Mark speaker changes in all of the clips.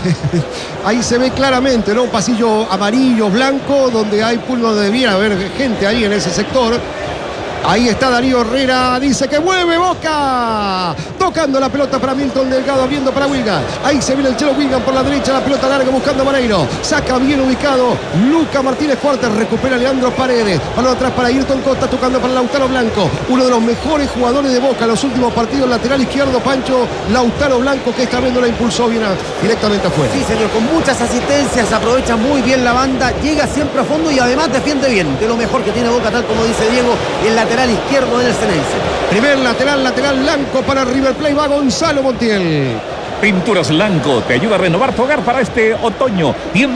Speaker 1: Ahí se ve claramente, ¿no? Un pasillo amarillo, blanco, donde hay pulso, debiera haber gente ahí en ese sector. Ahí está Darío Herrera, dice que mueve Boca. Tocando la pelota para Milton Delgado, abriendo para Wilgan. Ahí se viene el Chelo Wilgan por la derecha, la pelota larga buscando a Moreiro. Saca bien ubicado Luca Martínez Cuartas, recupera Leandro Paredes. Balón atrás para Ayrton Costa, tocando para Lautaro Blanco. Uno de los mejores jugadores de Boca en los últimos partidos, lateral izquierdo, Pancho Lautaro Blanco, que esta vez no la impulsó bien directamente afuera.
Speaker 2: Sí, señor, con muchas asistencias, aprovecha muy bien la banda, llega siempre a fondo y además defiende bien. De lo mejor que tiene Boca, tal como dice Diego, el lateral izquierdo del Ceneice.
Speaker 1: Primer lateral blanco para River Plate, va Gonzalo Montiel.
Speaker 3: Pinturas Lanco te ayuda a renovar tu hogar para este otoño.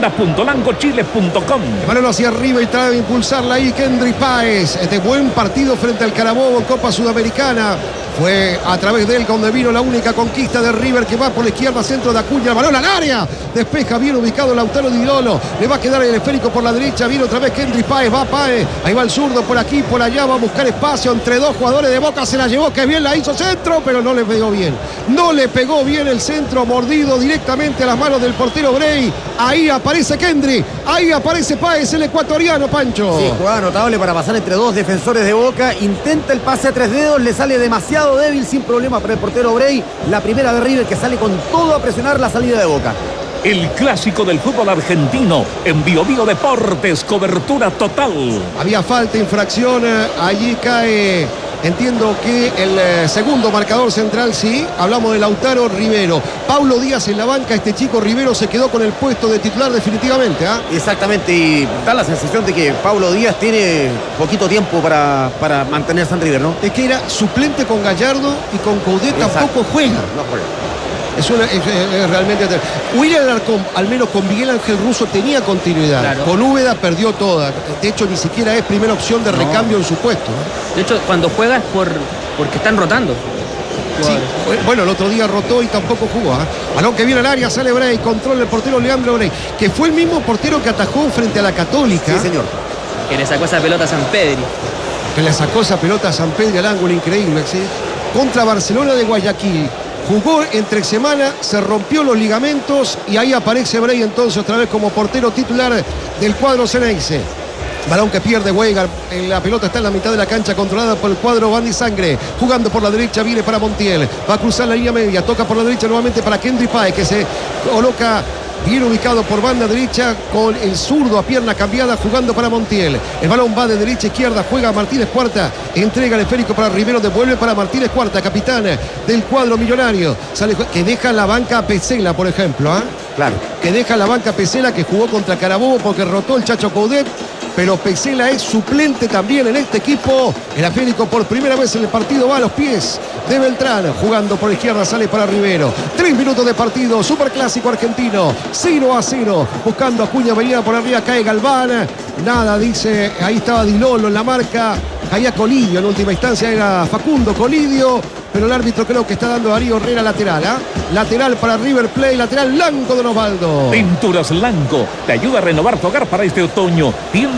Speaker 3: Tienda.lancochile.com.
Speaker 1: El balón hacia arriba y trata de impulsarla ahí Kendry Páez. Este buen partido frente al Carabobo en Copa Sudamericana. Fue a través de él donde vino la única conquista de River, que va por la izquierda, centro de Acuña, el balón al área. Despeja bien ubicado Lautaro Di Lolo. Le va a quedar el esférico por la derecha. Viene otra vez Kendry Páez, va Páez. Ahí va el zurdo por aquí, por allá. Va a buscar espacio entre dos jugadores de Boca. Se la llevó, que bien la hizo centro, pero no le pegó bien. No le pegó bien el centro, mordido directamente a las manos del portero Bray. Ahí aparece Kendry. Ahí aparece Páez, el ecuatoriano, Pancho.
Speaker 2: Sí, jugada notable para pasar entre dos defensores de Boca. Intenta el pase a tres dedos, le sale demasiado débil, sin problema para el portero Bray. La primera de River, que sale con todo a presionar la salida de Boca.
Speaker 3: El clásico del fútbol argentino en Bio Bio Deportes, cobertura total.
Speaker 1: Había falta, infracción, allí cae. Entiendo que el segundo marcador central, sí. Hablamos de Lautaro Rivero. Paulo Díaz en la banca. Este chico Rivero se quedó con el puesto de titular definitivamente, ¿eh?
Speaker 2: Exactamente, y da la sensación de que Paulo Díaz tiene poquito tiempo para mantenerse en River, ¿no?
Speaker 1: Es que era suplente con Gallardo y con Coudet tampoco juega.
Speaker 2: No juega.
Speaker 1: Es realmente. William Alarcón, al menos con Miguel Ángel Russo, tenía continuidad.
Speaker 4: Claro.
Speaker 1: Con Úbeda perdió toda. De hecho, ni siquiera es primera opción de recambio en su puesto, ¿no?
Speaker 4: De hecho, cuando juega es porque están rotando.
Speaker 1: Sí, bueno, el otro día rotó y tampoco jugó, ¿eh? Balón que viene al área, sale Bray, controla el portero Leandro Bray, que fue el mismo portero que atajó frente a la Católica.
Speaker 2: Sí, señor.
Speaker 4: Que le sacó esa pelota a San Pedri.
Speaker 1: Que le sacó esa pelota a San Pedro al ángulo, increíble, ¿sí? Contra Barcelona de Guayaquil. Jugó entre semana, se rompió los ligamentos y ahí aparece Bray entonces otra vez como portero titular del cuadro Ceneice. Balón que pierde Weigar, la pelota está en la mitad de la cancha, controlada por el cuadro Bandi Sangre, jugando por la derecha, viene para Montiel, va a cruzar la línea media, toca por la derecha nuevamente para Kendry Páez, que se coloca bien ubicado por banda derecha con el zurdo a pierna cambiada, jugando para Montiel. El balón va de derecha a izquierda, juega Martínez Cuarta, entrega el esférico para Rivero, devuelve para Martínez Cuarta, capitán del cuadro millonario. Sale, que deja en la banca a Pesela, por ejemplo, ¿eh?
Speaker 2: Claro.
Speaker 1: Que deja en la banca a Pesela, que jugó contra Carabobo porque rotó el Chacho Coudet. Pero Pesela es suplente también en este equipo. El esférico por primera vez en el partido va a los pies de Beltrán. Jugando por la izquierda, sale para Rivero. 3 minutos de partido, superclásico argentino. 0-0. Buscando a Acuña, venía por arriba, cae Galván. Nada, dice, ahí estaba Di Lolo en la marca. Caía Colidio, en última instancia era Facundo Colidio. Pero el árbitro creo que está dando a Darío Herrera lateral, ¿eh? Lateral para River Plate, lateral blanco de Osvaldo.
Speaker 3: Pinturas Lanco te ayuda a renovar tu hogar para este otoño.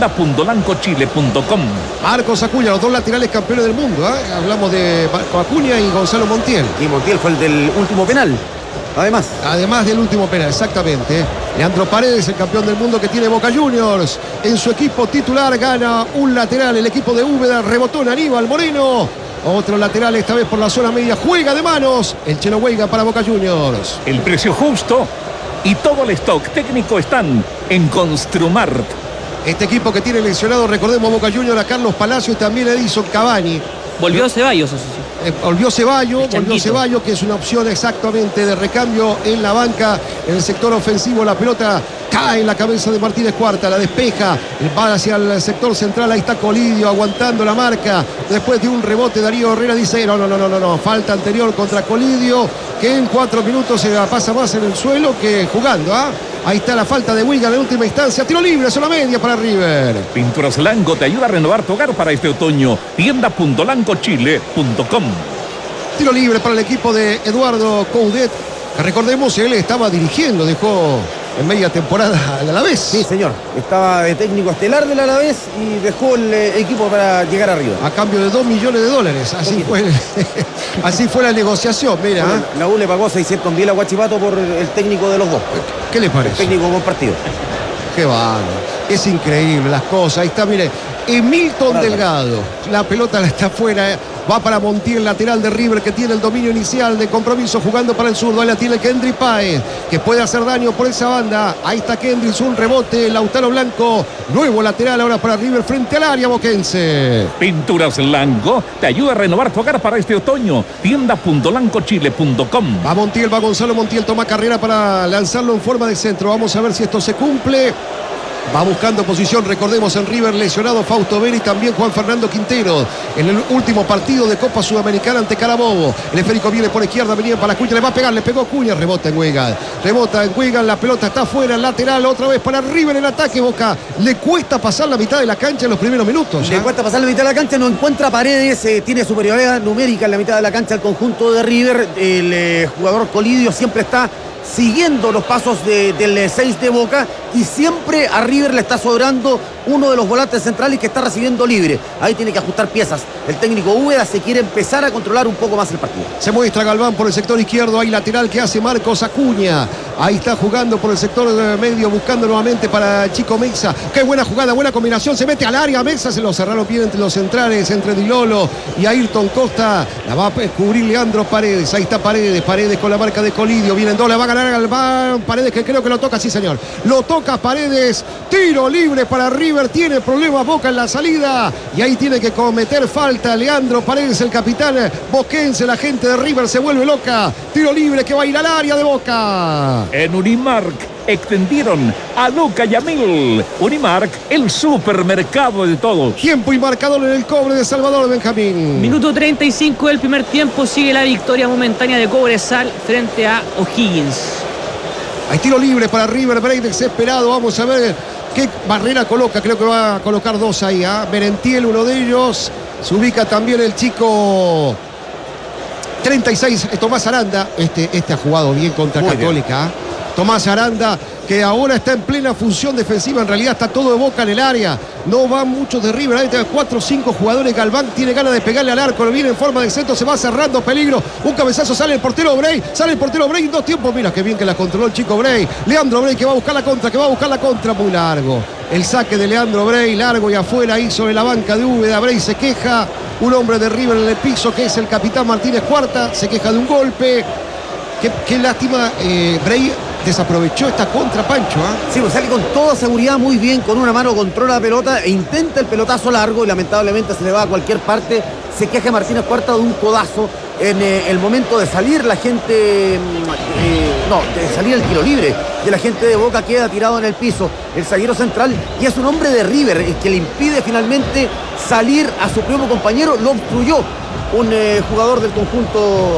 Speaker 3: Tienda.lancochile.com.
Speaker 1: Marcos Acuña, los dos laterales campeones del mundo, ¿eh? Hablamos de Acuña y Gonzalo Montiel.
Speaker 2: Y Montiel fue el del último penal. Además
Speaker 1: del último penal, exactamente. Leandro Paredes, el campeón del mundo que tiene Boca Juniors. En su equipo titular gana un lateral. El equipo de Úbeda rebotó en Aníbal Moreno. Otro lateral, esta vez por la zona media. Juega de manos el Chelo Weiga para Boca Juniors.
Speaker 3: El precio justo y todo el stock técnico están en Construmart.
Speaker 1: Este equipo que tiene lesionado, recordemos, Boca Juniors, a Carlos Palacio y también Edison Cavani.
Speaker 4: Volvió Ceballos, eso sí.
Speaker 1: Volvió Ceballos, que es una opción exactamente de recambio en la banca, en el sector ofensivo. La pelota cae en la cabeza de Martínez Cuarta, la despeja, va hacia el sector central. Ahí está Colidio aguantando la marca. Después de un rebote, Darío Herrera dice: no, falta anterior contra Colidio, que en 4 minutos se la pasa más en el suelo que jugando, ¿ah? Ahí está la falta de Wigan en última instancia. Tiro libre, zona media para River.
Speaker 3: Pinturas Lanco te ayuda a renovar tu hogar para este otoño. Tienda.lancochile.com.
Speaker 1: Tiro libre para el equipo de Eduardo Coudet. Recordemos, él estaba dirigiendo, dejó en media temporada al Alavés.
Speaker 2: Sí, señor. Estaba de técnico estelar del Alavés y dejó el equipo para llegar arriba.
Speaker 1: A cambio de $2 millones. Así fue la negociación, mira.
Speaker 2: Bueno, la U le pagó 600.000 a Huachipato por el técnico de los dos.
Speaker 1: ¿Qué le parece?
Speaker 2: El técnico compartido.
Speaker 1: Qué bárbaro. Es increíble las cosas. Ahí está, mire. Milton Delgado. La pelota está afuera. Va para Montiel, lateral de River, que tiene el dominio inicial de Compromiso, jugando para el zurdo. Ahí la tiene Kendry Páez, que puede hacer daño por esa banda. Ahí está Kendry, un rebote. Lautaro Blanco, nuevo lateral ahora para River frente al área boquense.
Speaker 3: Pinturas Lanco te ayuda a renovar tu hogar para este otoño. Tienda.lancochile.com.
Speaker 1: Va Montiel, va Gonzalo Montiel, toma carrera para lanzarlo en forma de centro. Vamos a ver si esto se cumple. Va buscando posición, recordemos, en River lesionado Fausto Vera y también Juan Fernando Quintero en el último partido de Copa Sudamericana ante Carabobo. El esférico viene por izquierda, venía para Cuña, le va a pegar, le pegó Cuña, rebota en Wigan, la pelota está afuera, lateral, otra vez para River en ataque. Boca le cuesta pasar la mitad de la cancha en los primeros minutos.
Speaker 2: Le cuesta pasar la mitad de la cancha, no encuentra paredes, tiene superioridad numérica en la mitad de la cancha el conjunto de River. El jugador Colidio siempre está siguiendo los pasos del 6 de Boca y siempre a River le está sobrando uno de los volantes centrales que está recibiendo libre. Ahí tiene que ajustar piezas. El técnico Úbeda se quiere empezar a controlar un poco más el partido.
Speaker 1: Se muestra Galván por el sector izquierdo. Hay lateral que hace Marcos Acuña. Ahí está jugando por el sector medio, buscando nuevamente para Chico Mexa. Qué buena jugada, buena combinación. Se mete al área. Mexa se lo cerraron bien entre los centrales, entre Dilolo y Ayrton Costa. La va a cubrir Leandro Paredes. Ahí está Paredes con la marca de Colidio. Vienen dos, la va a ganar Galván. Paredes, que creo que lo toca, sí señor. Lo toca Paredes. Tiro libre para River. Tiene problemas Boca en la salida. Y ahí tiene que cometer falta Leandro Paredes, el capitán boquense. La gente de River se vuelve loca. Tiro libre que va a ir al área de Boca.
Speaker 3: En Unimark extendieron a Luca Yamil. Unimark, el supermercado de todos.
Speaker 1: Tiempo y marcador en el cobre de Salvador Benjamín.
Speaker 4: Minuto 35 del primer tiempo. Sigue la victoria momentánea de Cobresal frente a O'Higgins.
Speaker 1: Hay tiro libre para River, Break desesperado. Vamos a ver qué barrera coloca. Creo que va a colocar dos ahí. Merentiel, uno de ellos. Se ubica también el chico 36, Tomás Aranda. Este ha jugado bien contra
Speaker 2: Muy
Speaker 1: Católica. Bien. Tomás Aranda, que ahora está en plena función defensiva. En realidad está todo de Boca en el área. No van muchos de River. Ahí tiene 4 o 5 jugadores. Galván tiene ganas de pegarle al arco. Lo viene en forma de centro. Se va cerrando. Peligro. Un cabezazo. Sale el portero Bray. En 2 tiempos. Mira qué bien que la controló el chico Bray. Leandro Bray que va a buscar la contra. Muy largo. El saque de Leandro Bray. Largo y afuera ahí sobre la banca de Úbeda. Bray se queja. Un hombre de River en el piso que es el capitán Martínez Cuarta. Se queja de un golpe. Qué lástima. Bray desaprovechó esta contra, Pancho.
Speaker 2: Sí, pues sale con toda seguridad muy bien, con una mano controla la pelota e intenta el pelotazo largo y lamentablemente se le va a cualquier parte. Se queja Martínez Cuarta de un codazo en el momento de salir la gente, de salir el tiro libre de la gente de Boca. Queda tirado en el piso el zaguero central y es un hombre de River el que le impide finalmente salir a su propio compañero. Lo obstruyó un jugador del conjunto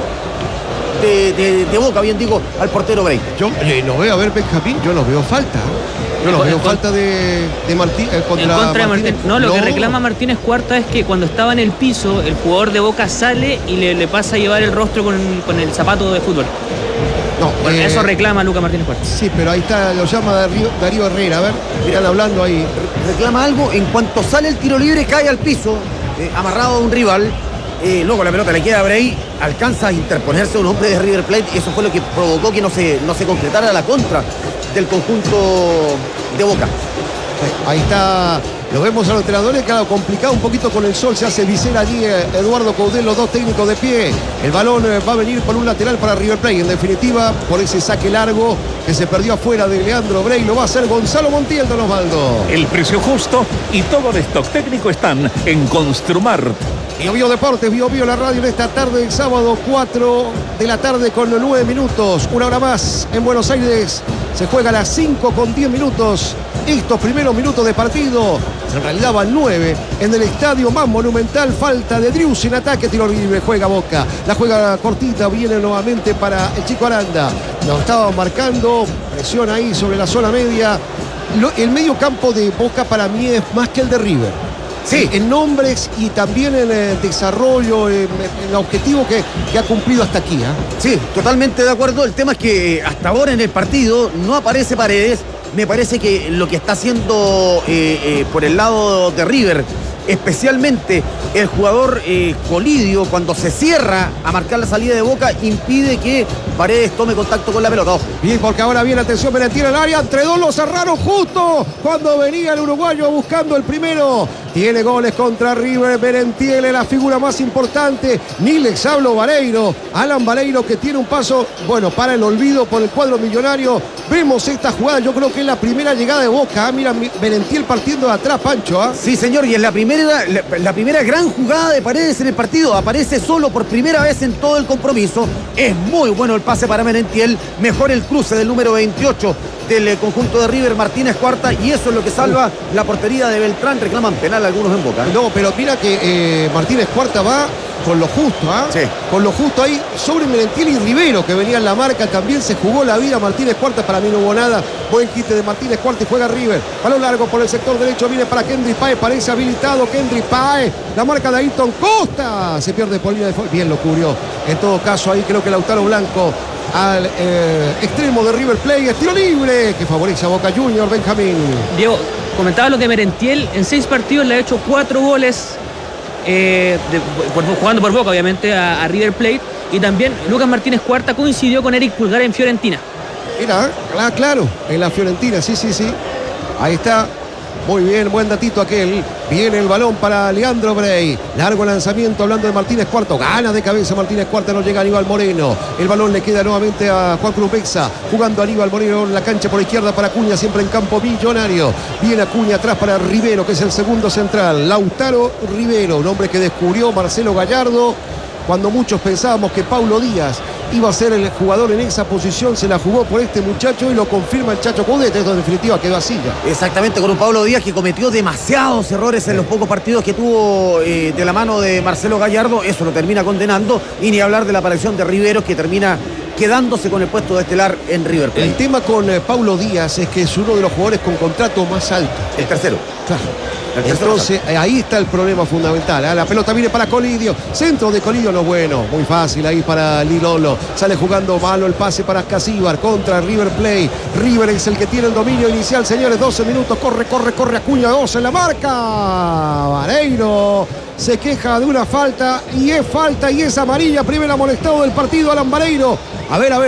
Speaker 2: de Boca, bien digo, al portero Bray.
Speaker 1: Yo lo veo, a ver, Benjamín, yo lo veo falta. Yo lo veo falta de Martín contra
Speaker 4: Martínez. No, lo que reclama Martínez Cuarta es que cuando estaba en el piso, el jugador de Boca sale y le pasa a llevar el rostro con el zapato de fútbol.
Speaker 1: No,
Speaker 4: bueno, eso reclama Luca Martínez Cuarta.
Speaker 1: Sí, pero ahí está, lo llama Darío Herrera. A ver, están hablando ahí.
Speaker 2: Reclama algo, en cuanto sale el tiro libre cae al piso, amarrado a un rival. Luego la pelota le queda a Bray, alcanza a interponerse un hombre de River Plate y eso fue lo que provocó que no se concretara la contra del conjunto de Boca.
Speaker 1: Ahí está, lo vemos a los entrenadores, claro, complicado un poquito con el sol, se hace visera allí Eduardo Caudel, los dos técnicos de pie. El balón va a venir por un lateral para River Plate, en definitiva, por ese saque largo que se perdió afuera de Leandro Bray, lo va a hacer Gonzalo Montiel, don Osvaldo.
Speaker 3: El precio justo y todo el stock técnico están en Construmart.
Speaker 1: Bio Deportes, Bio la radio en esta tarde del sábado, 4 de la tarde con 9 minutos. Una hora más en Buenos Aires. Se juega a las 5 con 10 minutos. Estos primeros minutos de partido, en realidad van 9. En el estadio más monumental, falta de Drius en ataque, tiro libre, juega Boca. La juega cortita, viene nuevamente para el chico Aranda. Lo estaba marcando, presión ahí sobre la zona media. El medio campo de Boca para mí es más que el de River.
Speaker 2: Sí.
Speaker 1: En nombres y también en el desarrollo, en el objetivo que ha cumplido hasta aquí.
Speaker 2: Sí, totalmente de acuerdo. El tema es que hasta ahora en el partido no aparece Paredes. Me parece que lo que está haciendo por el lado de River, especialmente el jugador Colidio, cuando se cierra a marcar la salida de Boca, impide que Paredes tome contacto con la pelota. Ojo.
Speaker 1: Bien, porque ahora viene, atención, Merentiel al área, entre dos lo cerraron justo cuando venía el uruguayo buscando el primero. Tiene goles contra River, Merentiel es la figura más importante. Nilex Hablo Vareiro, Alan Vareiro, que tiene un paso, bueno, para el olvido por el cuadro millonario. Vemos esta jugada, yo creo que es la primera llegada de Boca. Mira, Merentiel partiendo de atrás, Pancho.
Speaker 2: Sí, señor, y es la primera gran jugada de Paredes en el partido. Aparece solo por primera vez en todo el compromiso. Es muy bueno el pase para Merentiel. Mejor el cruce del número 28 del conjunto de River, Martínez Cuarta, y eso es lo que salva la portería de Beltrán. Reclaman penal algunos en Boca.
Speaker 1: No, pero mira que Martínez Cuarta va con lo justo,
Speaker 2: Sí.
Speaker 1: Con lo justo ahí sobre Merentiel y Rivero, que venía en la marca. También se jugó la vida Martínez Cuarta. Para mí no hubo nada. Buen quite de Martínez Cuarta y juega River. Balón largo por el sector derecho. Viene para Kendry Páez. Parece habilitado Kendry Páez. La marca de Ayrton Costa. Se pierde por línea de fuera. Bien lo cubrió. En todo caso, ahí creo que Lautaro Blanco al extremo de River Plate. Tiro libre que favorece a Boca Juniors, Benjamín.
Speaker 4: Diego, comentaba lo de Merentiel. En 6 partidos le ha hecho 4 goles. Jugando por Boca, obviamente, a River Plate. Y también Lucas Martínez Cuarta coincidió con Eric Pulgar en Fiorentina.
Speaker 1: Mira, claro, en la Fiorentina, sí. Ahí está. Muy bien, buen datito aquel. Viene el balón para Leandro Bray. Largo lanzamiento, hablando de Martínez Cuarto. Gana de cabeza Martínez Cuarto, no llega Aníbal Moreno. El balón le queda nuevamente a Juan Cruz Bexa. Jugando Aníbal Moreno en la cancha por izquierda para Acuña, siempre en campo millonario. Viene Acuña atrás para Rivero, que es el segundo central. Lautaro Rivero, un hombre que descubrió Marcelo Gallardo. Cuando muchos pensábamos que Paulo Díaz iba a ser el jugador en esa posición, se la jugó por este muchacho y lo confirma el Chacho Coudet. Esto en definitiva quedó así ya.
Speaker 2: Exactamente, con un Pablo Díaz que cometió demasiados errores en los pocos partidos que tuvo de la mano de Marcelo Gallardo. Eso lo termina condenando, y ni hablar de la aparición de Riveros, que termina quedándose con el puesto de estelar en River Plate.
Speaker 1: El tema con Paulo Díaz es que es uno de los jugadores con contrato más alto.
Speaker 2: El tercero.
Speaker 1: Claro. Entonces ahí está el problema fundamental. La pelota viene para Colidio. Centro de Colidio, no bueno. Muy fácil ahí para Lilolo. Sale jugando malo el pase para Casíbar contra River Plate. River es el que tiene el dominio inicial, señores. 12 minutos. Corre Acuña. 2 en la marca. Vareiro se queja de una falta y es amarilla. Primer amonestado del partido, Alan Vareiro. A ver.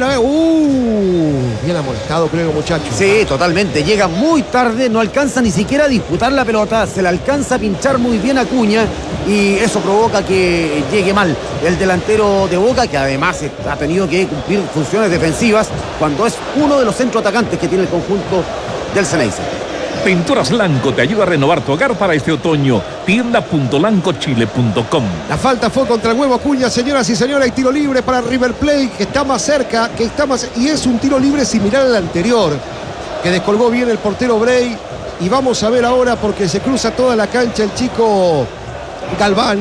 Speaker 1: Bien amonestado, creo, muchachos.
Speaker 2: Sí, totalmente. Llega muy tarde, no alcanza ni siquiera a disputar la pelota. Se la alcanza a pinchar muy bien a Acuña, y eso provoca que llegue mal el delantero de Boca, que además ha tenido que cumplir funciones defensivas cuando es uno de los centroatacantes que tiene el conjunto del Ceneice.
Speaker 3: Pinturas Lanco te ayuda a renovar tu hogar para este otoño. Tienda.lancochile.com.
Speaker 1: La falta fue contra el huevo Acuña, señoras y señores. Y tiro libre para River Plate, que está más cerca, y es un tiro libre similar al anterior, que descolgó bien el portero Bray. Y vamos a ver ahora, porque se cruza toda la cancha el chico Galván,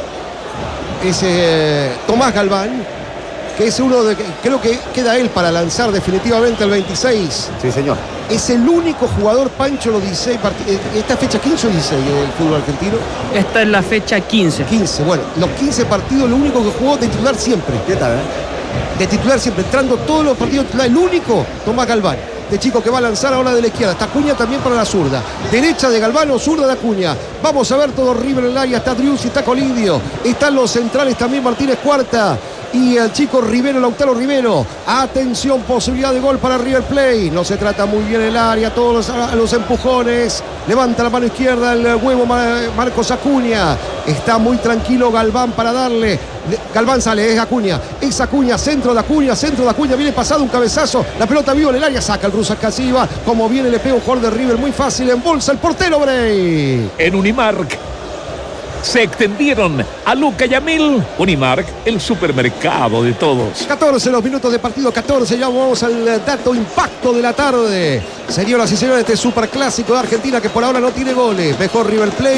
Speaker 1: Tomás Galván, que es uno de, creo que queda él para lanzar definitivamente el 26.
Speaker 2: Sí, señor.
Speaker 1: Es el único jugador, Pancho, los 16 partidos. ¿Esta fecha 15 o 16 del fútbol argentino?
Speaker 4: Esta es la fecha 15.
Speaker 1: 15, bueno, los 15 partidos, lo único que jugó de titular siempre.
Speaker 2: ¿Qué tal,
Speaker 1: De titular siempre, entrando todos los partidos titular. El único, Tomás Galván. De chico que va a lanzar ahora de la izquierda. Está Acuña también para la zurda. Derecha de Galvano, zurda de Acuña. Vamos a ver todo River en el área. Está Driussi, está Colidio. Están los centrales también, Martínez Cuarta. Y el chico Rivero, Lautaro Rivero. Atención, posibilidad de gol para River Plate. No se trata muy bien el área, todos los empujones. Levanta la mano izquierda el huevo Marcos Acuña. Está muy tranquilo Galván para darle. Galván sale, es Acuña, centro de Acuña, viene pasado un cabezazo, la pelota viva en el área, saca el ruso Casíbar, como viene le pega un jugador de River, muy fácil, en bolsa el portero Bray.
Speaker 3: En Unimark se extendieron a Luca Yamil. Unimark, el supermercado de todos.
Speaker 1: 14 los minutos de partido, 14, ya vamos al dato impacto de la tarde. Señoras y señores, este superclásico de Argentina que por ahora no tiene goles. Mejor River Plate,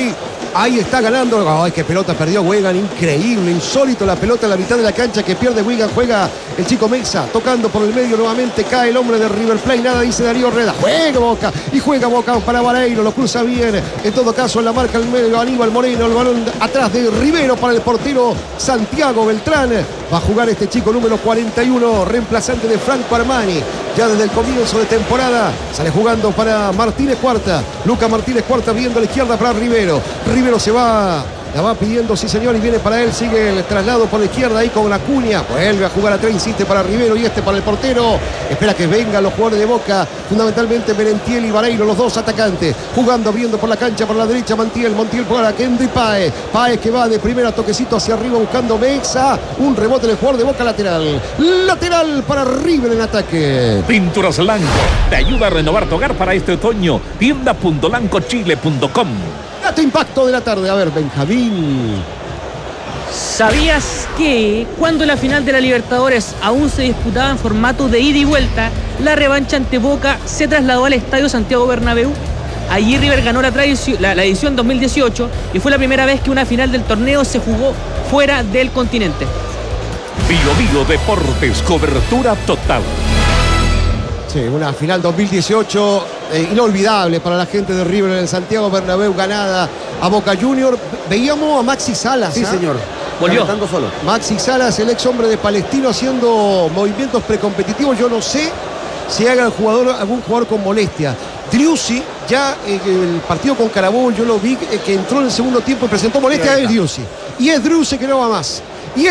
Speaker 1: Ahí está ganando. Ay, qué pelota perdió Wigan. Increíble, insólito la pelota en la mitad de la cancha que pierde Wigan. Juega el chico Mesa, tocando por el medio nuevamente. Cae el hombre de River Plate. Nada dice Darío Reda. Juega Boca. Y juega Boca para Vareiro. Lo cruza bien. En todo caso, en la marca el medio Aníbal Moreno. El balón atrás de Rivero para el portero Santiago Beltrán. Va a jugar este chico número 41, reemplazante de Franco Armani. Ya desde el comienzo de temporada sale jugando para Martínez Cuarta. Lucas Martínez Cuarta viendo a la izquierda para Rivero. Rivero se va, la va pidiendo, sí señor, y viene para él. Sigue el traslado por la izquierda ahí con la Acuña. Vuelve a jugar atrás, insiste para Rivero y este para el portero. Espera que vengan los jugadores de Boca, fundamentalmente Merentiel y Vareiro, los dos atacantes. Jugando, abriendo por la cancha por la derecha Montiel para Kendry Páez. Páez que va de primera, toquecito hacia arriba buscando Mesa. Un rebote del jugador de Boca lateral. Lateral para River en ataque.
Speaker 3: Pinturas Lanco te ayuda a renovar tu hogar para este otoño. Tienda.lancochile.com.
Speaker 1: Dato impacto de la tarde. A ver, Benjamín.
Speaker 4: ¿Sabías que cuando la final de la Libertadores aún se disputaba en formato de ida y vuelta, la revancha ante Boca se trasladó al Estadio Santiago Bernabéu? Allí River ganó la edición 2018 y fue la primera vez que una final del torneo se jugó fuera del continente.
Speaker 3: Bio Deportes, cobertura total.
Speaker 1: Sí, una final 2018 inolvidable para la gente de River en el Santiago Bernabéu, ganada a Boca Junior. Veíamos a Maxi Salas.
Speaker 2: Sí, señor.
Speaker 4: Volvió.
Speaker 2: Cantando solo.
Speaker 1: Maxi Salas, el ex hombre de Palestino, haciendo movimientos precompetitivos. Yo no sé si haga algún jugador con molestia. Driussi, ya el partido con Carabobo, yo lo vi que entró en el segundo tiempo y presentó molestia a Driussi. Y es Driussi que no va más.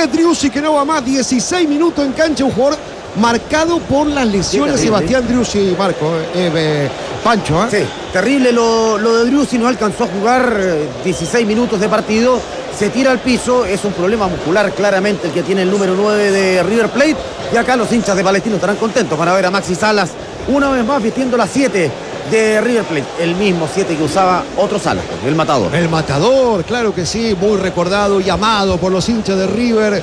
Speaker 1: 16 minutos en cancha, un jugador marcado por las lesiones. Sí, Sebastián Driussi, Marco, Pancho.
Speaker 2: Sí, terrible lo de Driussi, no alcanzó a jugar 16 minutos de partido, se tira al piso, es un problema muscular claramente el que tiene el número 9 de River Plate, y acá los hinchas de Palestino estarán contentos para ver a Maxi Salas una vez más vistiendo la 7 de River Plate, el mismo 7 que usaba otro Salas, el matador.
Speaker 1: El matador, claro que sí, muy recordado y amado por los hinchas de River.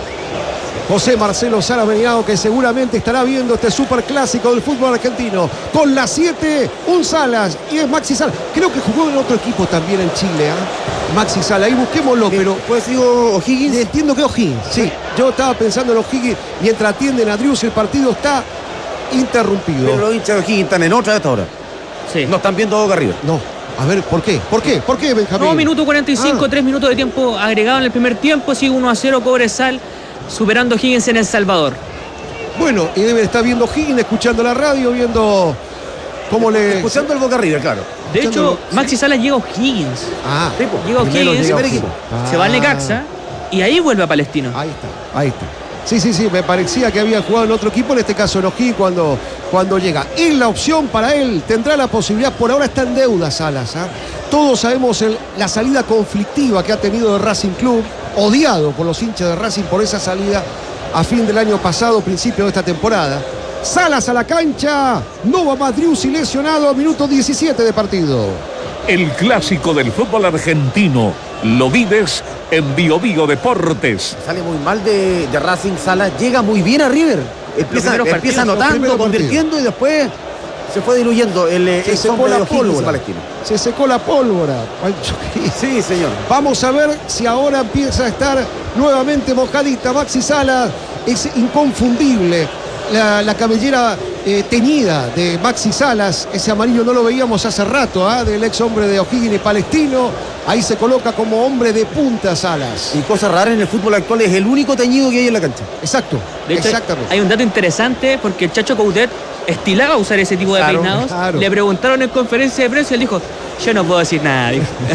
Speaker 1: José Marcelo Salas Meninao, que seguramente estará viendo este superclásico del fútbol argentino. Con la 7, un Salas, y es Maxi Salas. Creo que jugó en otro equipo también en Chile, Maxi Salas, ahí busquémoslo, pero...
Speaker 2: Pues digo O'Higgins.
Speaker 1: Entiendo que O'Higgins, sí. Yo estaba pensando en O'Higgins, mientras atienden a Driussi, el partido está interrumpido.
Speaker 2: Pero los hinchas de O'Higgins están en otra de esta hora.
Speaker 4: Sí.
Speaker 2: No están viendo a Boca River.
Speaker 1: No. A ver, ¿por qué? ¿Por qué, Benjamín?
Speaker 4: No, minuto 45, 3 minutos de tiempo agregado en el primer tiempo, sigue 1-0 Cobresal, superando Higgins en El Salvador.
Speaker 1: Bueno, y deben estar viendo Higgins, escuchando la radio, viendo cómo le...
Speaker 2: Escuchando el Boca River, claro.
Speaker 4: De hecho, Maxi Salas llega a O'Higgins.
Speaker 1: Ah,
Speaker 2: Tipo,
Speaker 4: Llega a O'Higgins,
Speaker 2: primer equipo.
Speaker 4: se va al Necaxa y ahí vuelve a Palestino.
Speaker 1: Ahí está. Sí, me parecía que había jugado en otro equipo, en este caso en O'Higgins, cuando llega. Es la opción para él, tendrá la posibilidad, por ahora está en deuda Salas. Todos sabemos la salida conflictiva que ha tenido de Racing Club, odiado por los hinchas de Racing por esa salida a fin del año pasado, principio de esta temporada. Salas a la cancha, no va más Driussi lesionado, minuto 17 de partido.
Speaker 3: El clásico del fútbol argentino, lo vives en Bio Deportes.
Speaker 2: Sale muy mal de Racing Salas, llega muy bien a River. Empieza anotando, convirtiendo y después se fue diluyendo
Speaker 1: se secó la pólvora. Se secó la pólvora, Pancho.
Speaker 2: Sí, señor.
Speaker 1: Vamos a ver si ahora empieza a estar nuevamente mojadita. Maxi Salas es inconfundible. La cabellera teñida de Maxi Salas, ese amarillo no lo veíamos hace rato, del ex hombre de O'Higgins y Palestino. Ahí se coloca como hombre de punta Salas.
Speaker 2: Y cosa rara en el fútbol actual, es el único teñido que hay en la cancha.
Speaker 1: Exacto,
Speaker 4: de hecho,
Speaker 1: exactamente.
Speaker 4: Hay un dato interesante porque el Chacho Coudet estilaba usar ese tipo de peinados.
Speaker 1: Claro.
Speaker 4: Le preguntaron en conferencia de prensa y él dijo: yo no puedo decir nada.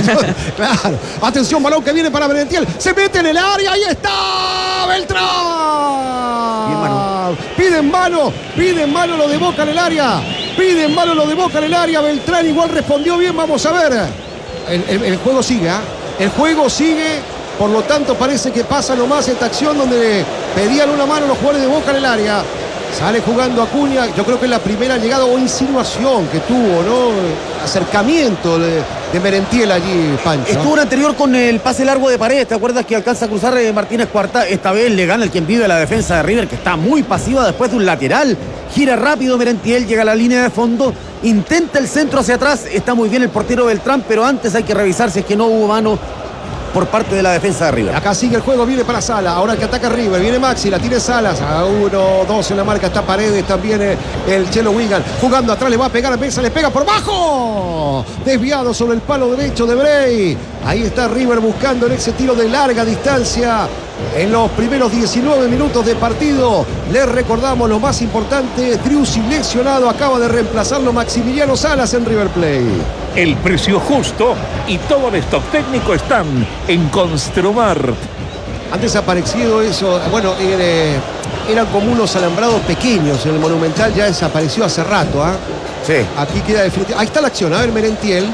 Speaker 1: Claro. Atención, balón que viene para Merentiel. Se mete en el área. Ahí está Beltrán.
Speaker 2: Bien, mano.
Speaker 1: Piden mano lo de Boca en el área. Beltrán igual respondió bien. Vamos a ver. El juego sigue, El juego sigue. Por lo tanto, parece que pasa nomás esta acción donde pedían una mano los jugadores de Boca en el área. Sale jugando Acuña, yo creo que es la primera llegada o insinuación que tuvo, ¿no? Acercamiento de Merentiel allí, Pancho.
Speaker 2: Estuvo un anterior con el pase largo de Paredes, ¿te acuerdas que alcanza a cruzar Martínez Cuarta? Esta vez le gana el quien vive la defensa de River, que está muy pasiva después de un lateral. Gira rápido Merentiel, llega a la línea de fondo, intenta el centro hacia atrás, está muy bien el portero Beltrán, pero antes hay que revisar si es que no hubo mano por parte de la defensa de River.
Speaker 1: Acá sigue el juego, viene para Sala, ahora el que ataca River, viene Maxi, la tiene Salas, a 1-2 en la marca, está Paredes, también el Chelo Wigan, jugando atrás, le va a pegar a Mesa, le pega por bajo, desviado sobre el palo derecho de Bray, ahí está River buscando en ese tiro de larga distancia. En los primeros 19 minutos de partido, les recordamos lo más importante, Driussi lesionado, acaba de reemplazarlo Maximiliano Salas en River Plate.
Speaker 3: El precio justo y todo el stock técnico están en Construmart.
Speaker 1: Han desaparecido eso, bueno, eran como unos alambrados pequeños en el Monumental, ya desapareció hace rato, ¿ah?
Speaker 2: Sí.
Speaker 1: Aquí queda definitivo. Ahí está la acción, a ver Merentiel.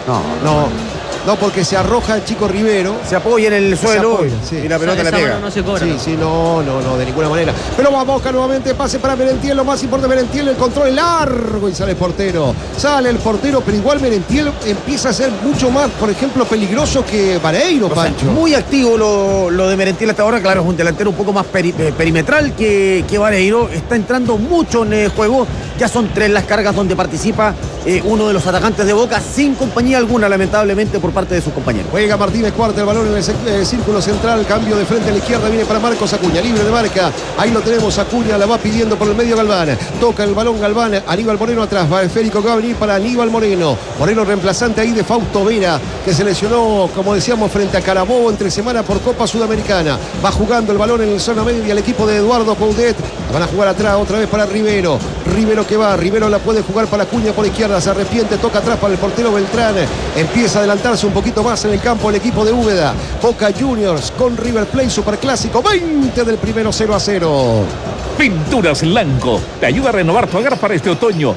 Speaker 1: No, porque se arroja el chico Rivero.
Speaker 2: Se apoya en el suelo
Speaker 1: apoya, sí.
Speaker 2: y la pelota le pega.
Speaker 4: No se cobra.
Speaker 1: Sí, no, de ninguna manera. Pero va Boca nuevamente, pase para Merentiel, lo más importante Merentiel, el control largo y sale el portero. Sale el portero, pero igual Merentiel empieza a ser mucho más, por ejemplo, peligroso que Vareiro, Pancho.
Speaker 2: Muy activo lo de Merentiel hasta ahora, claro, es un delantero un poco más perimetral que Vareiro. Está entrando mucho en el juego, ya son 3 las cargas donde participa uno de los atacantes de Boca, sin compañía alguna, lamentablemente, por parte de sus compañeros.
Speaker 1: Juega Martínez Cuarta, el balón en el círculo central, cambio de frente a la izquierda, viene para Marcos Acuña, libre de marca, ahí lo tenemos, Acuña la va pidiendo por el medio Galván, toca el balón Galván, Aníbal Moreno atrás, va esférico que va a venir para Aníbal Moreno reemplazante ahí de Fausto Vera, que se lesionó, como decíamos, frente a Carabobo entre semana por Copa Sudamericana, va jugando el balón en la zona media, el equipo de Eduardo Coudet, van a jugar atrás otra vez para Rivero que va, Rivero la puede jugar para Acuña por izquierda, se arrepiente, toca atrás para el portero Beltrán, empieza a adelantarse un poquito más en el campo el equipo de Úbeda. Boca Juniors con River Plate, Superclásico, 20 del primero, 0-0.
Speaker 3: Pinturas Lanco te ayuda a renovar tu hogar para este otoño.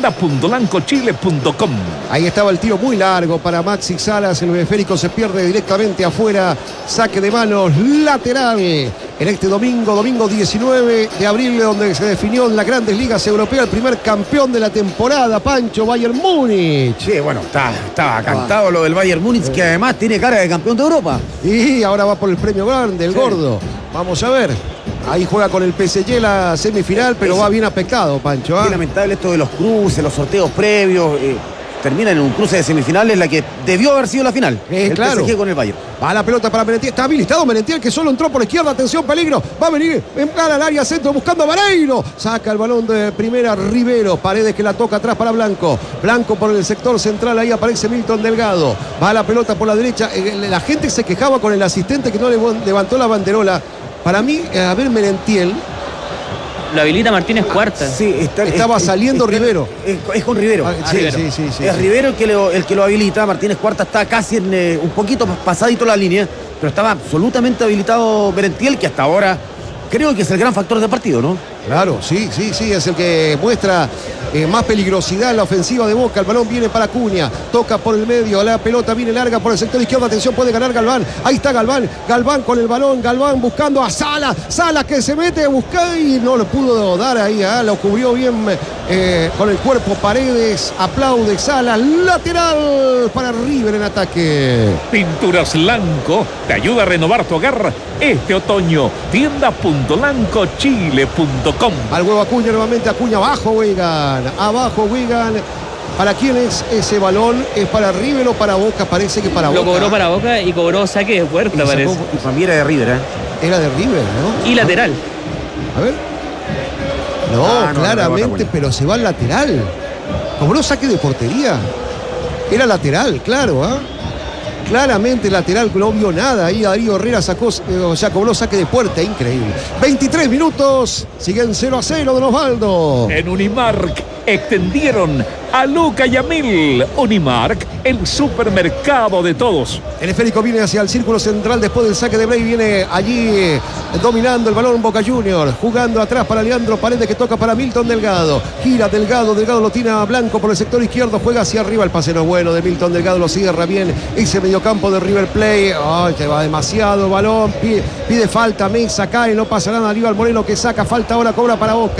Speaker 3: Tienda.lancochile.com.
Speaker 1: Ahí estaba el tiro muy largo para Maxi Salas, el esférico se pierde directamente afuera, saque de manos lateral en este domingo 19 de abril, donde se definió en las grandes ligas europeas el primer campeón de la temporada, Pancho, Bayern Múnich.
Speaker 2: Sí, bueno, estaba cantado lo del Bayern Múnich, que además tiene cara de campeón de Europa.
Speaker 1: Y ahora va por el premio grande, el gordo. Vamos a ver. Ahí juega con el PSG la semifinal, pero va bien aspectado, Pancho.
Speaker 2: Es lamentable esto de los cruces, los sorteos previos. Termina en un cruce de semifinales, la que debió haber sido la final. El
Speaker 1: claro.
Speaker 2: PSG con el Bayern.
Speaker 1: Va la pelota para Merentiel. Está habilitado Merentiel, que solo entró por la izquierda. Atención, peligro. Va a venir en cara al área centro buscando a Vareiro. Saca el balón de primera Rivero. Paredes que la toca atrás para Blanco. Blanco por el sector central. Ahí aparece Milton Delgado. Va la pelota por la derecha. La gente se quejaba con el asistente que no le levantó la banderola. Para mí, a ver, Merentiel.
Speaker 4: Lo habilita Martínez Cuarta.
Speaker 1: Sí, estaba saliendo Rivero.
Speaker 2: Es con Rivero.
Speaker 1: Sí.
Speaker 2: Es Rivero el que lo habilita. Martínez Cuarta está casi un poquito pasadito la línea, pero estaba absolutamente habilitado Merentiel, que hasta ahora creo que es el gran factor de partido, ¿no?
Speaker 1: Claro, sí, es el que muestra más peligrosidad en la ofensiva de Boca. El balón viene para Acuña, toca por el medio, la pelota viene larga por el sector izquierdo. Atención, puede ganar Galván. Ahí está Galván con el balón, Galván buscando a Sala que se mete a buscar y no lo pudo dar ahí, lo cubrió bien con el cuerpo Paredes. Aplaude Sala, lateral para River en ataque.
Speaker 3: Pinturas Lanco te ayuda a renovar tu hogar este otoño. Tienda.lancochile.com.
Speaker 1: Al huevo Acuña nuevamente, Acuña abajo Wigan. ¿Para quién es ese balón? ¿Es para River o para Boca? Parece que para Boca.
Speaker 4: Lo cobró para Boca y cobró saque de puerta, parece.
Speaker 2: Y para mí era de River,
Speaker 1: Era de River, ¿no?
Speaker 4: Y lateral.
Speaker 1: A ver. No, claramente, pero se va al lateral. Cobró saque de portería. Era lateral, claro, Claramente lateral, no vio nada. Ahí Darío Herrera cobró saque de puerta, increíble. 23 minutos, siguen 0-0 Don Osvaldo.
Speaker 3: En Unimark extendieron a Luca Yamil. Unimark, el supermercado de todos.
Speaker 1: El esférico viene hacia el círculo central después del saque de Bray. Viene allí dominando el balón Boca Juniors. Jugando atrás para Leandro Paredes, que toca para Milton Delgado. Gira Delgado lo tiene a Blanco por el sector izquierdo. Juega hacia arriba, el pase no es bueno de Milton Delgado. Lo cierra bien ese mediocampo de River Plate. Se va demasiado balón. Pide falta, Mesa cae, no pasa nada. Aníbal Moreno que saca falta ahora, cobra para Boca.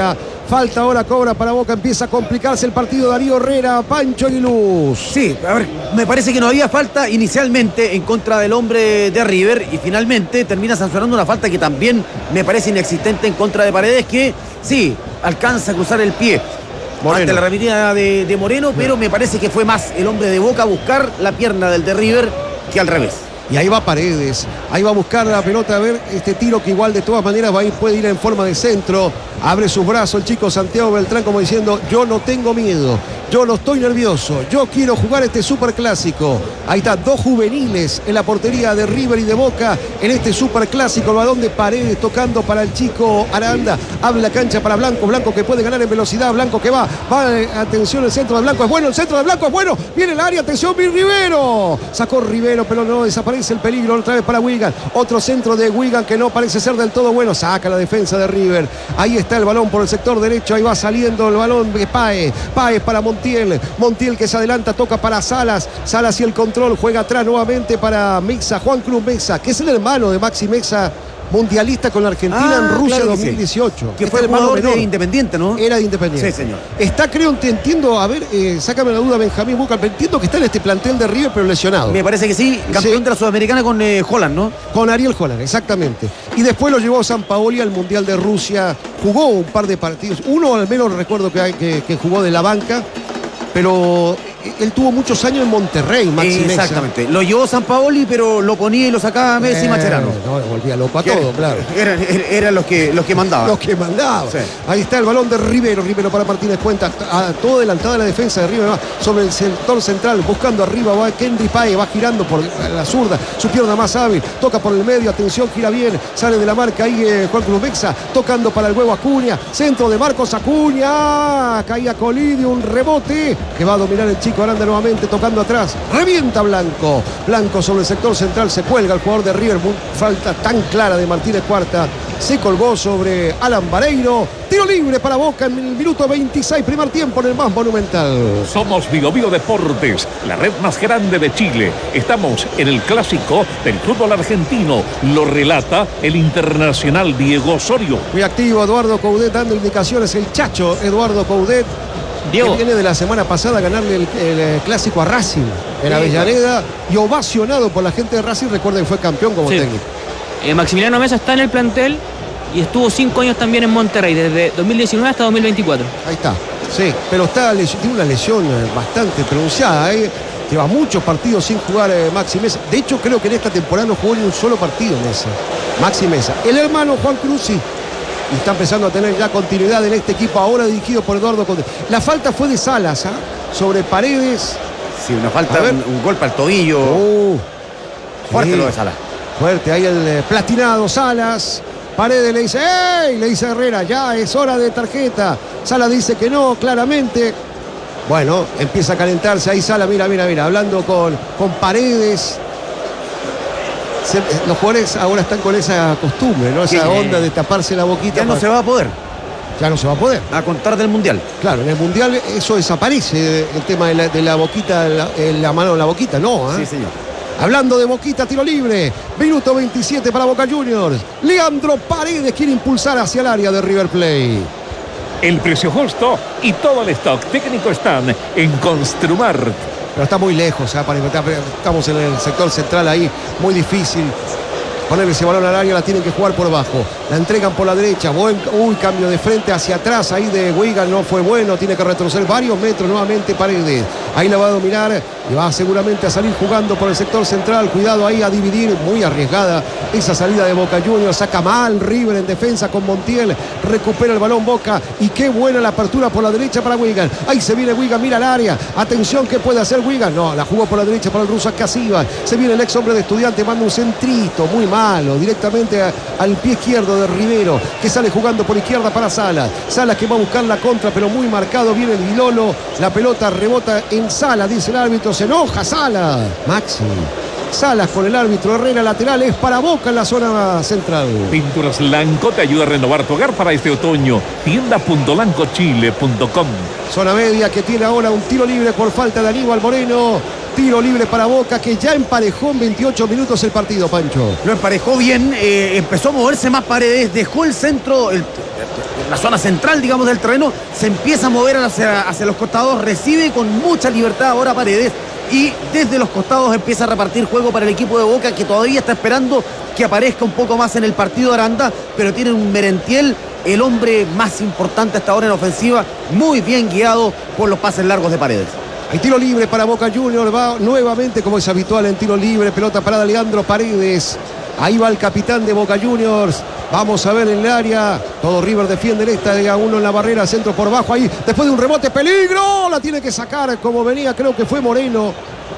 Speaker 1: Falta ahora, cobra para Boca, empieza a complicarse el partido. Darío Herrera, Pancho Aguiluz.
Speaker 2: Sí, a ver, me parece que no había falta inicialmente en contra del hombre de River y finalmente termina sancionando una falta que también me parece inexistente en contra de Paredes, que sí, alcanza a cruzar el pie ante la revirada de Moreno, pero me parece que fue más el hombre de Boca a buscar la pierna del de River que al revés.
Speaker 1: Y ahí va Paredes, ahí va a buscar la pelota, a ver este tiro que igual de todas maneras puede ir en forma de centro. Abre sus brazos el chico Santiago Beltrán como diciendo, yo no tengo miedo, yo no estoy nervioso, yo quiero jugar este superclásico. Ahí está, dos juveniles en la portería de River y de Boca en este superclásico. El balón de Paredes tocando para el chico Aranda. Abre la cancha para Blanco, Blanco que puede ganar en velocidad, Blanco que va, atención, el centro de Blanco es bueno, el centro de Blanco es bueno, viene el área, atención, Rivero. Sacó Rivero, pero no desaparece el peligro, otra vez para Wigan. Otro centro de Wigan que no parece ser del todo bueno, saca la defensa de River. Ahí está el balón por el sector derecho, ahí va saliendo el balón de Páez para Montiel, Montiel que se adelanta, toca para Salas y el control, juega atrás nuevamente para Mexa, Juan Cruz Mexa, que es el hermano de Maxi Mexa, mundialista con la Argentina en Rusia, claro, 2018.
Speaker 2: Que fue el jugador de Independiente, ¿no?
Speaker 1: Era de Independiente.
Speaker 2: Sí, señor.
Speaker 1: Está, creo, entiendo, a ver, sácame la duda, Benjamín Bucal, entiendo que está en este plantel de River, pero lesionado.
Speaker 2: Me parece que sí, campeón de la Sudamericana con Holland, ¿no?
Speaker 1: Con Ariel Holland, exactamente. Y después lo llevó Sampaoli al Mundial de Rusia, jugó un par de partidos, uno al menos recuerdo que jugó de la banca, pero él tuvo muchos años en Monterrey, Maxi Mexa.
Speaker 2: Exactamente. Lo llevó Sampaoli, pero lo ponía y lo sacaba Messi y Mascherano.
Speaker 1: No, volvía loco a todo, claro.
Speaker 2: Eran los que mandaban.
Speaker 1: Los que mandaban. Sí. Ahí está el balón de Rivero para Martínez Cuenta. Todo adelantada la defensa de River. Va sobre el sector central, buscando arriba. Va Kendry Páez, va girando por la zurda. Su pierna más hábil. Toca por el medio. Atención, gira bien. Sale de la marca ahí Juan Cruz Mexa. Tocando para el huevo Acuña. Centro de Marcos Acuña. Caía Colidio. Un rebote que va a dominar el chico Aranda nuevamente, tocando atrás. Revienta Blanco. Blanco sobre el sector central. Se cuelga el jugador de River. Falta tan clara de Martínez Cuarta. Se colgó sobre Alan Vareiro. Tiro libre para Boca en el minuto 26, primer tiempo en el más monumental.
Speaker 3: Somos Bio Deportes, la red más grande de Chile. Estamos en el clásico del fútbol argentino. Lo relata el internacional Diego Osorio.
Speaker 1: Muy activo Eduardo Coudet dando indicaciones. El Chacho Eduardo Coudet. Diego, que viene de la semana pasada a ganarle el clásico a Racing en Avellaneda y ovacionado por la gente de Racing. Recuerden, fue campeón como técnico.
Speaker 4: Maximiliano Mesa está en el plantel y estuvo 5 años también en Monterrey, desde 2019 hasta 2024.
Speaker 1: Ahí está, sí, pero tiene una lesión bastante pronunciada, lleva muchos partidos sin jugar Maxi Mesa. De hecho, creo que en esta temporada no jugó ni un solo partido Mesa. Maxi Mesa. El hermano Juan Cruz sí. Y está empezando a tener ya continuidad en este equipo, ahora dirigido por Eduardo Conde. La falta fue de Salas, sobre Paredes.
Speaker 2: Sí, una falta, un golpe al tobillo. Fuerte lo de Salas.
Speaker 1: Fuerte, ahí el platinado Salas. Paredes le dice, ¡ey! Le dice Herrera, ya es hora de tarjeta. Salas dice que no, claramente. Bueno, empieza a calentarse ahí Salas, mira, hablando con Paredes. Los jugadores ahora están con esa costumbre, ¿no? Esa onda de taparse la boquita.
Speaker 2: Ya no se va a poder.
Speaker 1: Ya no se va a poder.
Speaker 2: A contar del Mundial.
Speaker 1: Claro, en el Mundial eso desaparece, el tema de la boquita, la mano en la boquita, ¿no?
Speaker 2: Sí, señor.
Speaker 1: Hablando de Boquita, tiro libre. Minuto 27 para Boca Juniors. Leandro Paredes quiere impulsar hacia el área de River Plate.
Speaker 3: El precio justo y todo el stock técnico están en Construmart.
Speaker 1: Pero está muy lejos, estamos en el sector central ahí, muy difícil ponerle ese balón al área, la tienen que jugar por abajo, la entregan por la derecha, cambio de frente hacia atrás ahí de Wigan, no fue bueno, tiene que retroceder varios metros nuevamente Paredes, ahí la va a dominar y va seguramente a salir jugando por el sector central, cuidado ahí a dividir, muy arriesgada esa salida de Boca Juniors, saca mal River en defensa con Montiel, recupera el balón Boca y qué buena la apertura por la derecha para Wigan, ahí se viene Wigan, mira el área, atención, ¿qué puede hacer Wigan? No, la jugó por la derecha para el ruso Casiva, se viene el ex hombre de Estudiante, manda un centrito, muy malo, directamente al pie izquierdo de Rivero, que sale jugando por izquierda para Salas que va a buscar la contra, pero muy marcado, viene el Vilolo, la pelota rebota en Salas, dice el árbitro, se enoja Salas, Maxi. Salas con el árbitro, Herrera lateral, es para Boca en la zona central.
Speaker 3: Pinturas Lanco te ayuda a renovar tu hogar para este otoño. Tienda.lancochile.com.
Speaker 1: Zona media que tiene ahora un tiro libre por falta de Aníbal Moreno. Tiro libre para Boca que ya emparejó en 28 minutos el partido, Pancho.
Speaker 2: Lo emparejó bien, empezó a moverse más Paredes, dejó el centro, la zona central, digamos, del terreno, se empieza a mover hacia los costados, recibe con mucha libertad ahora Paredes, y desde los costados empieza a repartir juego para el equipo de Boca, que todavía está esperando que aparezca un poco más en el partido Aranda, pero tiene un Merentiel, el hombre más importante hasta ahora en ofensiva, muy bien guiado por los pases largos de Paredes.
Speaker 1: Hay tiro libre para Boca Juniors, va nuevamente como es habitual en tiro libre, pelota parada Leandro Paredes. Ahí va el capitán de Boca Juniors. Vamos a ver en el área. Todo River defiende esta de a uno en la barrera. Centro por bajo ahí. Después de un rebote, peligro. La tiene que sacar como venía. Creo que fue Moreno.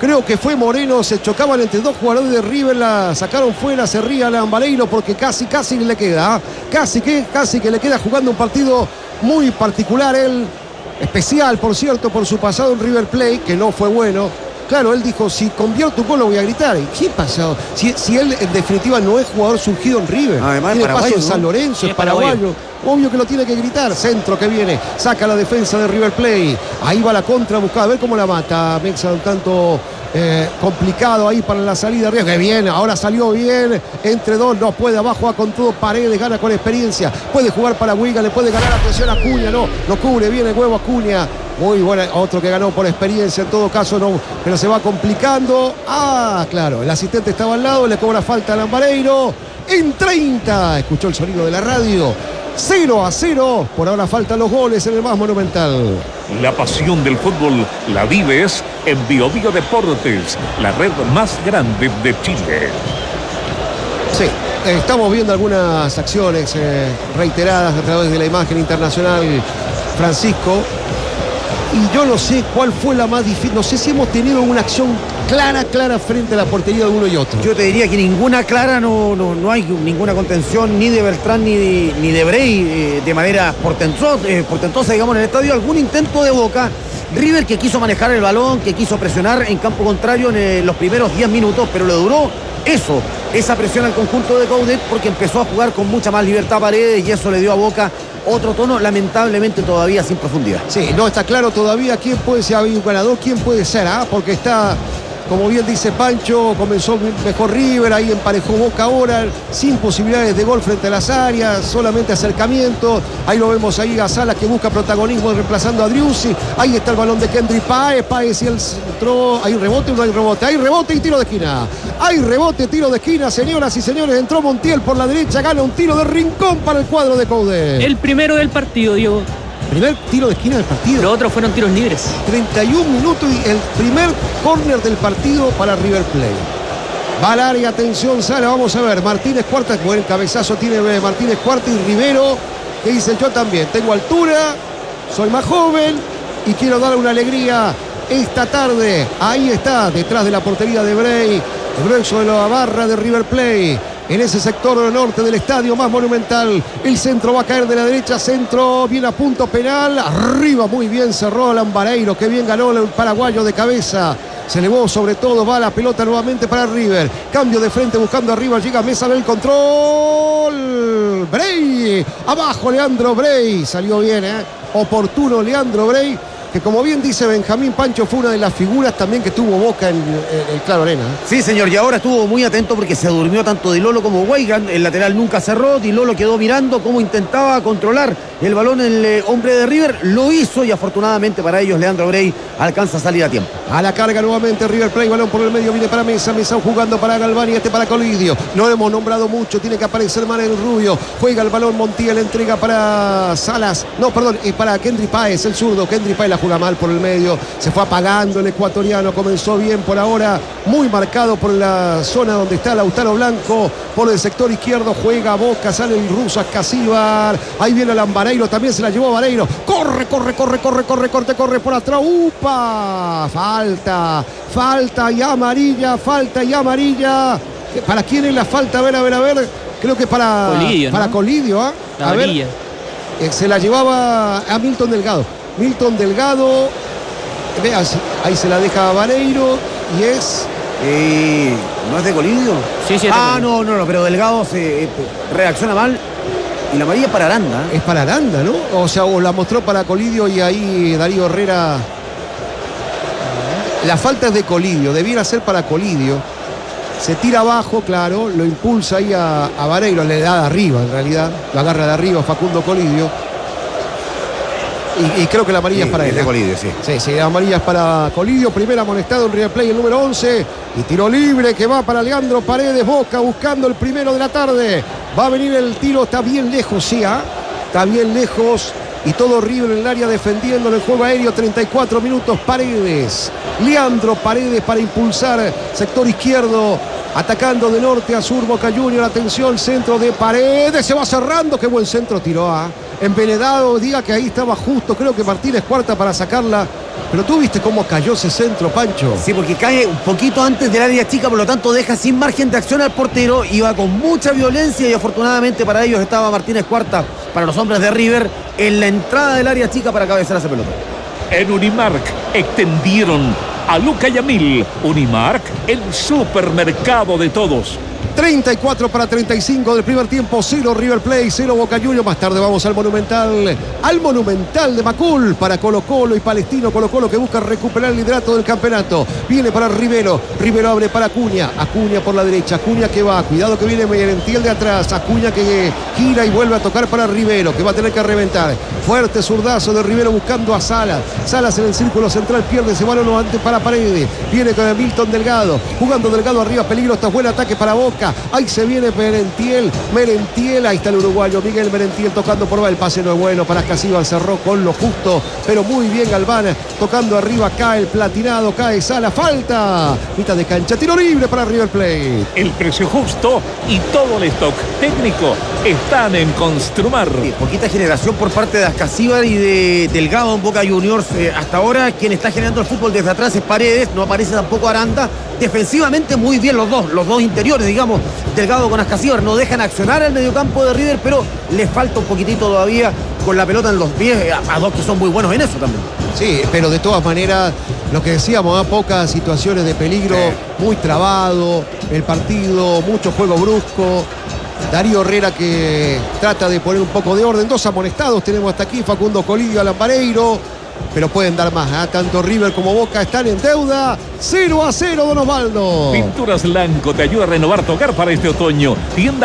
Speaker 1: Se chocaban entre dos jugadores de River. La sacaron fuera. Se ría Alan Vareiro porque casi le queda. Casi que le queda jugando un partido muy particular. Él, especial, por cierto, por su pasado en River Plate, que no fue bueno. Claro, él dijo, si convierto un gol lo voy a gritar. ¿Y qué pasó? Si él en definitiva no es jugador surgido en River.
Speaker 2: Además,
Speaker 1: tiene paso en
Speaker 2: ¿no?
Speaker 1: San Lorenzo,
Speaker 4: Sí,
Speaker 1: es paraguayo. Obvio que lo tiene que gritar. Centro que viene, saca la defensa de River Plate. Ahí va la contra, buscada, a ver cómo la mata. Mexa un tanto complicado ahí para la salida. Que bien, ahora salió bien. Entre dos, no puede, abajo va con todo. Paredes gana con experiencia. Puede jugar para Wiga, le puede ganar la presión a Acuña. No cubre bien el huevo Acuña. Muy buena, otro que ganó por experiencia, en todo caso no, pero se va complicando. Claro, el asistente estaba al lado, le cobra falta a Lambareiro. En 30, escuchó el sonido de la radio. 0-0, por ahora faltan los goles en el más monumental.
Speaker 3: La pasión del fútbol la vives en Bio Bio Deportes, la red más grande de Chile.
Speaker 1: Sí, estamos viendo algunas acciones reiteradas a través de la imagen internacional, Francisco. Y yo no sé cuál fue la más difícil. No sé si hemos tenido una acción clara frente a la portería de uno y otro.
Speaker 2: Yo te diría que ninguna clara, no hay ninguna contención ni de Beltrán ni de Brey de manera portentosa, digamos, en el estadio. Algún intento de Boca. River que quiso manejar el balón, que quiso presionar en campo contrario en los primeros 10 minutos, pero le duró esa presión al conjunto de Coudet, porque empezó a jugar con mucha más libertad Paredes y eso le dio a Boca otro tono, lamentablemente todavía sin profundidad.
Speaker 1: Sí, no está claro todavía quién puede ser un ganador, quién puede ser, porque está, como bien dice Pancho, comenzó mejor River, ahí emparejó Boca ahora, sin posibilidades de gol frente a las áreas, solamente acercamiento. Ahí lo vemos ahí a Salas que busca protagonismo reemplazando a Driussi. Ahí está el balón de Kendry Páez y él entró. ¿Hay rebote o no hay rebote? Hay rebote y tiro de esquina. Hay rebote, tiro de esquina, señoras y señores. Entró Montiel por la derecha, gana un tiro de rincón para el cuadro de Coudet.
Speaker 4: El primero del partido, Diego.
Speaker 1: Primer tiro de esquina del partido.
Speaker 4: Los otros fueron tiros libres.
Speaker 1: 31 minutos y el primer córner del partido para River Plate. Va al área, atención, sale, vamos a ver. Martínez Cuarta, buen cabezazo tiene Martínez Cuarta y Rivero, que dice yo también, tengo altura, soy más joven y quiero dar una alegría esta tarde. Ahí está, detrás de la portería de Brey, el grueso de la barra de River Plate. En ese sector norte del estadio más monumental, el centro va a caer de la derecha, centro viene a punto penal, arriba muy bien cerró Alan Vareiro, que bien ganó el paraguayo de cabeza, se elevó sobre todo, va la pelota nuevamente para River, cambio de frente buscando arriba, llega Mesa del control, Brey, abajo Leandro Brey, salió bien, oportuno Leandro Brey, que como bien dice Benjamín, Pancho, fue una de las figuras también que tuvo Boca en el Claro Arena.
Speaker 2: Sí, señor, y ahora estuvo muy atento porque se durmió tanto Di Lolo como Weigand. El lateral nunca cerró, Di Lolo quedó mirando cómo intentaba controlar el balón el hombre de River, lo hizo y afortunadamente para ellos Leandro Brey alcanza a salir a tiempo.
Speaker 1: A la carga nuevamente River Plate, balón por el medio, viene para Mesa jugando para Galván y para Colidio. No hemos nombrado mucho, tiene que aparecer Manuel Rubio, juega el balón Montiel, entrega para Salas, para Kendry Páez, el zurdo. Kendry Páez la juega mal por el medio, se fue apagando el ecuatoriano, comenzó bien por ahora, muy marcado por la zona donde está Lautaro Blanco, por el sector izquierdo juega Boca, sale el ruso Ascasíbar, ahí viene Alan Vareiro, también se la llevó Vareiro, corre por atrás, ¡upa! Falta y amarilla. ¿Para quién es la falta? A ver, creo que para
Speaker 4: Colidio, ¿no?
Speaker 1: Para Colidio,
Speaker 4: La
Speaker 1: a ver,
Speaker 4: amarilla.
Speaker 1: se la llevaba a Milton Delgado, veas, ahí se la deja a Vareiro y es...
Speaker 2: ¿No es de Colidio?
Speaker 4: Sí, sí.
Speaker 2: No, pero Delgado se reacciona mal y la amarilla para Aranda.
Speaker 1: Es para Aranda, ¿no? O sea, o la mostró para Colidio y ahí Darío Herrera... La falta es de Colidio, debiera ser para Colidio. Se tira abajo, claro, lo impulsa ahí a Vareiro, le da de arriba en realidad, lo agarra de arriba Facundo Colidio. Y creo que la amarilla es para él.
Speaker 2: De Colidio, sí.
Speaker 1: Sí, amarilla es para Colidio. Primer amonestado en River Plate, el número 11. Y tiro libre que va para Leandro Paredes. Boca buscando el primero de la tarde. Va a venir el tiro, está bien lejos, sí, está bien lejos. Y todo River en el área defendiendo en el juego aéreo. 34 minutos. Paredes. Leandro Paredes para impulsar sector izquierdo. Atacando de norte a sur Boca Juniors. Atención, centro de Paredes. Se va cerrando. Qué buen centro tiró. Envenenado. Diga que ahí estaba justo. Creo que Martínez Cuarta para sacarla. Pero tú viste cómo cayó ese centro, Pancho.
Speaker 2: Sí, porque cae un poquito antes del área chica, por lo tanto deja sin margen de acción al portero. Iba con mucha violencia y afortunadamente para ellos estaba Martínez Cuarta, para los hombres de River, en la entrada del área chica para cabezar esa pelota.
Speaker 3: En Unimark extendieron a Luca Yamil. Unimark, el supermercado de todos.
Speaker 1: 34 para 35 del primer tiempo. 0 River Plate, 0 Boca Juniors. Más tarde vamos al Monumental de Macul para Colo Colo y Palestino. Colo Colo que busca recuperar el liderato del campeonato. Viene para Rivero. Rivero abre para Acuña. Acuña por la derecha. Acuña que va. Cuidado que viene Merentiel de atrás. Acuña que gira y vuelve a tocar para Rivero, que va a tener que reventar. Fuerte zurdazo de Rivero buscando a Salas. Salas en el círculo central pierde ese balón antes para Paredes. Viene con Milton Delgado. Jugando Delgado arriba. Peligro. Está buen ataque para Boca. Ahí se viene Merentiel, ahí está el uruguayo Miguel Merentiel tocando por el pase no es bueno para Casíbal, cerró con lo justo, pero muy bien Galván, tocando arriba, cae el platinado, cae Sala, falta, mitad de cancha, tiro libre para River Plate.
Speaker 3: El precio justo y todo el stock técnico están en Construmar.
Speaker 2: Sí, poquita generación por parte de Ascasíbar y de Delgado en Boca Juniors. Hasta ahora quien está generando el fútbol desde atrás es Paredes, no aparece tampoco Aranda. Defensivamente muy bien los dos interiores, digamos. Delgado con Ascasíbar no dejan accionar al mediocampo de River, pero les falta un poquitito todavía con la pelota en los pies a dos que son muy buenos en eso también.
Speaker 1: Sí, pero de todas maneras, lo que decíamos, pocas situaciones de peligro, muy trabado el partido, mucho juego brusco. Darío Herrera que trata de poner un poco de orden. 2 amonestados tenemos hasta aquí, Facundo Colidio, Alan Vareiro. Pero pueden dar más, tanto River como Boca están en deuda. 0-0, don Osvaldo.
Speaker 3: Pinturas Lanco te ayuda a renovar tu hogar para este otoño.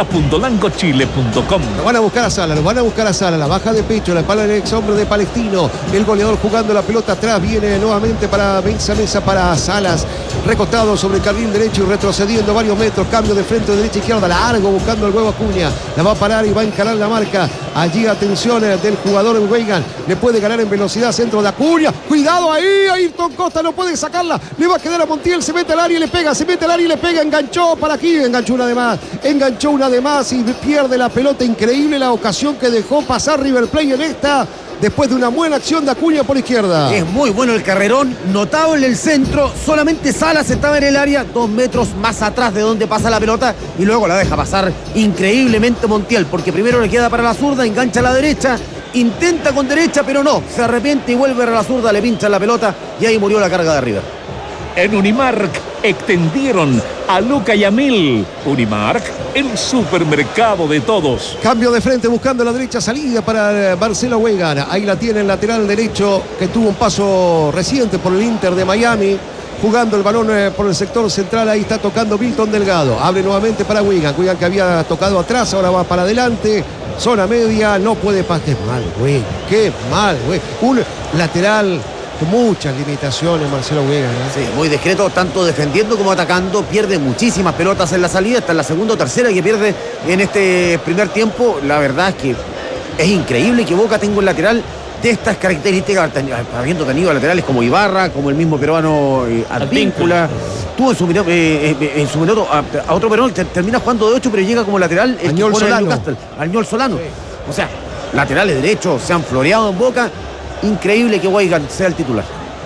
Speaker 3: Tienda.lancochile.com.
Speaker 1: Lo van a buscar a Sala, la baja de pecho, la espalda del ex hombre de Palestino. El goleador jugando la pelota atrás, viene nuevamente para Mesa para Salas. Recostado sobre el carril derecho y retrocediendo varios metros. Cambio de frente de derecha a izquierda, largo buscando el huevo Acuña. La va a parar y va a encarar la marca. Allí atención del jugador Weigan. Le puede ganar en velocidad, centro de Acuña. Cuidado ahí, Ayrton Costa no puede sacarla. Le va a quedar a Montiel, se mete al área y le pega, enganchó para aquí, enganchó una de más y pierde la pelota. Increíble la ocasión que dejó pasar River Plate en esta, después de una buena acción de Acuña por izquierda.
Speaker 2: Es muy bueno el carrerón, notable el centro, solamente Salas estaba en el área, 2 metros más atrás de donde pasa la pelota y luego la deja pasar increíblemente Montiel, porque primero le queda para la zurda, engancha a la derecha, intenta con derecha, pero no, se arrepiente y vuelve a la zurda, le pincha la pelota y ahí murió la carga de River.
Speaker 3: En Unimark extendieron a Luca Yamil. Unimark, el supermercado de todos.
Speaker 1: Cambio de frente buscando la derecha, salida para Marcelo Weigan. Ahí la tiene el lateral derecho que tuvo un paso reciente por el Inter de Miami. Jugando el balón por el sector central, ahí está tocando Milton Delgado. Abre nuevamente para Weigan. Weigan que había tocado atrás, ahora va para adelante. Zona media, no puede pasar. Qué mal, güey. Un lateral con muchas limitaciones, Marcelo Weigan.
Speaker 2: Sí, muy discreto, tanto defendiendo como atacando. Pierde muchísimas pelotas en la salida. Esta es la segunda o tercera que pierde en este primer tiempo. La verdad es que es increíble que Boca tenga un lateral de estas características, habiendo tenido laterales como Ibarra, como el mismo peruano Advíncula. Tuvo en su minuto a otro peruano, termina jugando de 8, pero llega como lateral
Speaker 1: Añol Solano.
Speaker 2: Añol Solano. Sí. O sea, laterales derechos se han floreado en Boca. Increíble que Weigan sea el titular.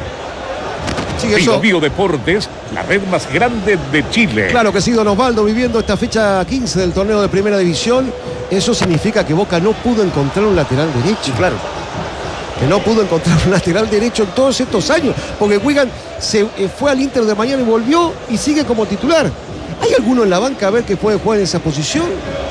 Speaker 1: Sí, eso.
Speaker 3: Bio Deportes, la red más grande de Chile.
Speaker 1: Claro que sí, don Osvaldo, viviendo esta fecha 15 del torneo de Primera División. Eso significa que Boca no pudo encontrar un lateral derecho.
Speaker 2: Sí, claro.
Speaker 1: Que no pudo encontrar un lateral derecho en todos estos años. Porque Weigan se fue al Inter de Miami y volvió y sigue como titular. ¿Hay alguno en la banca a ver que puede jugar en esa posición?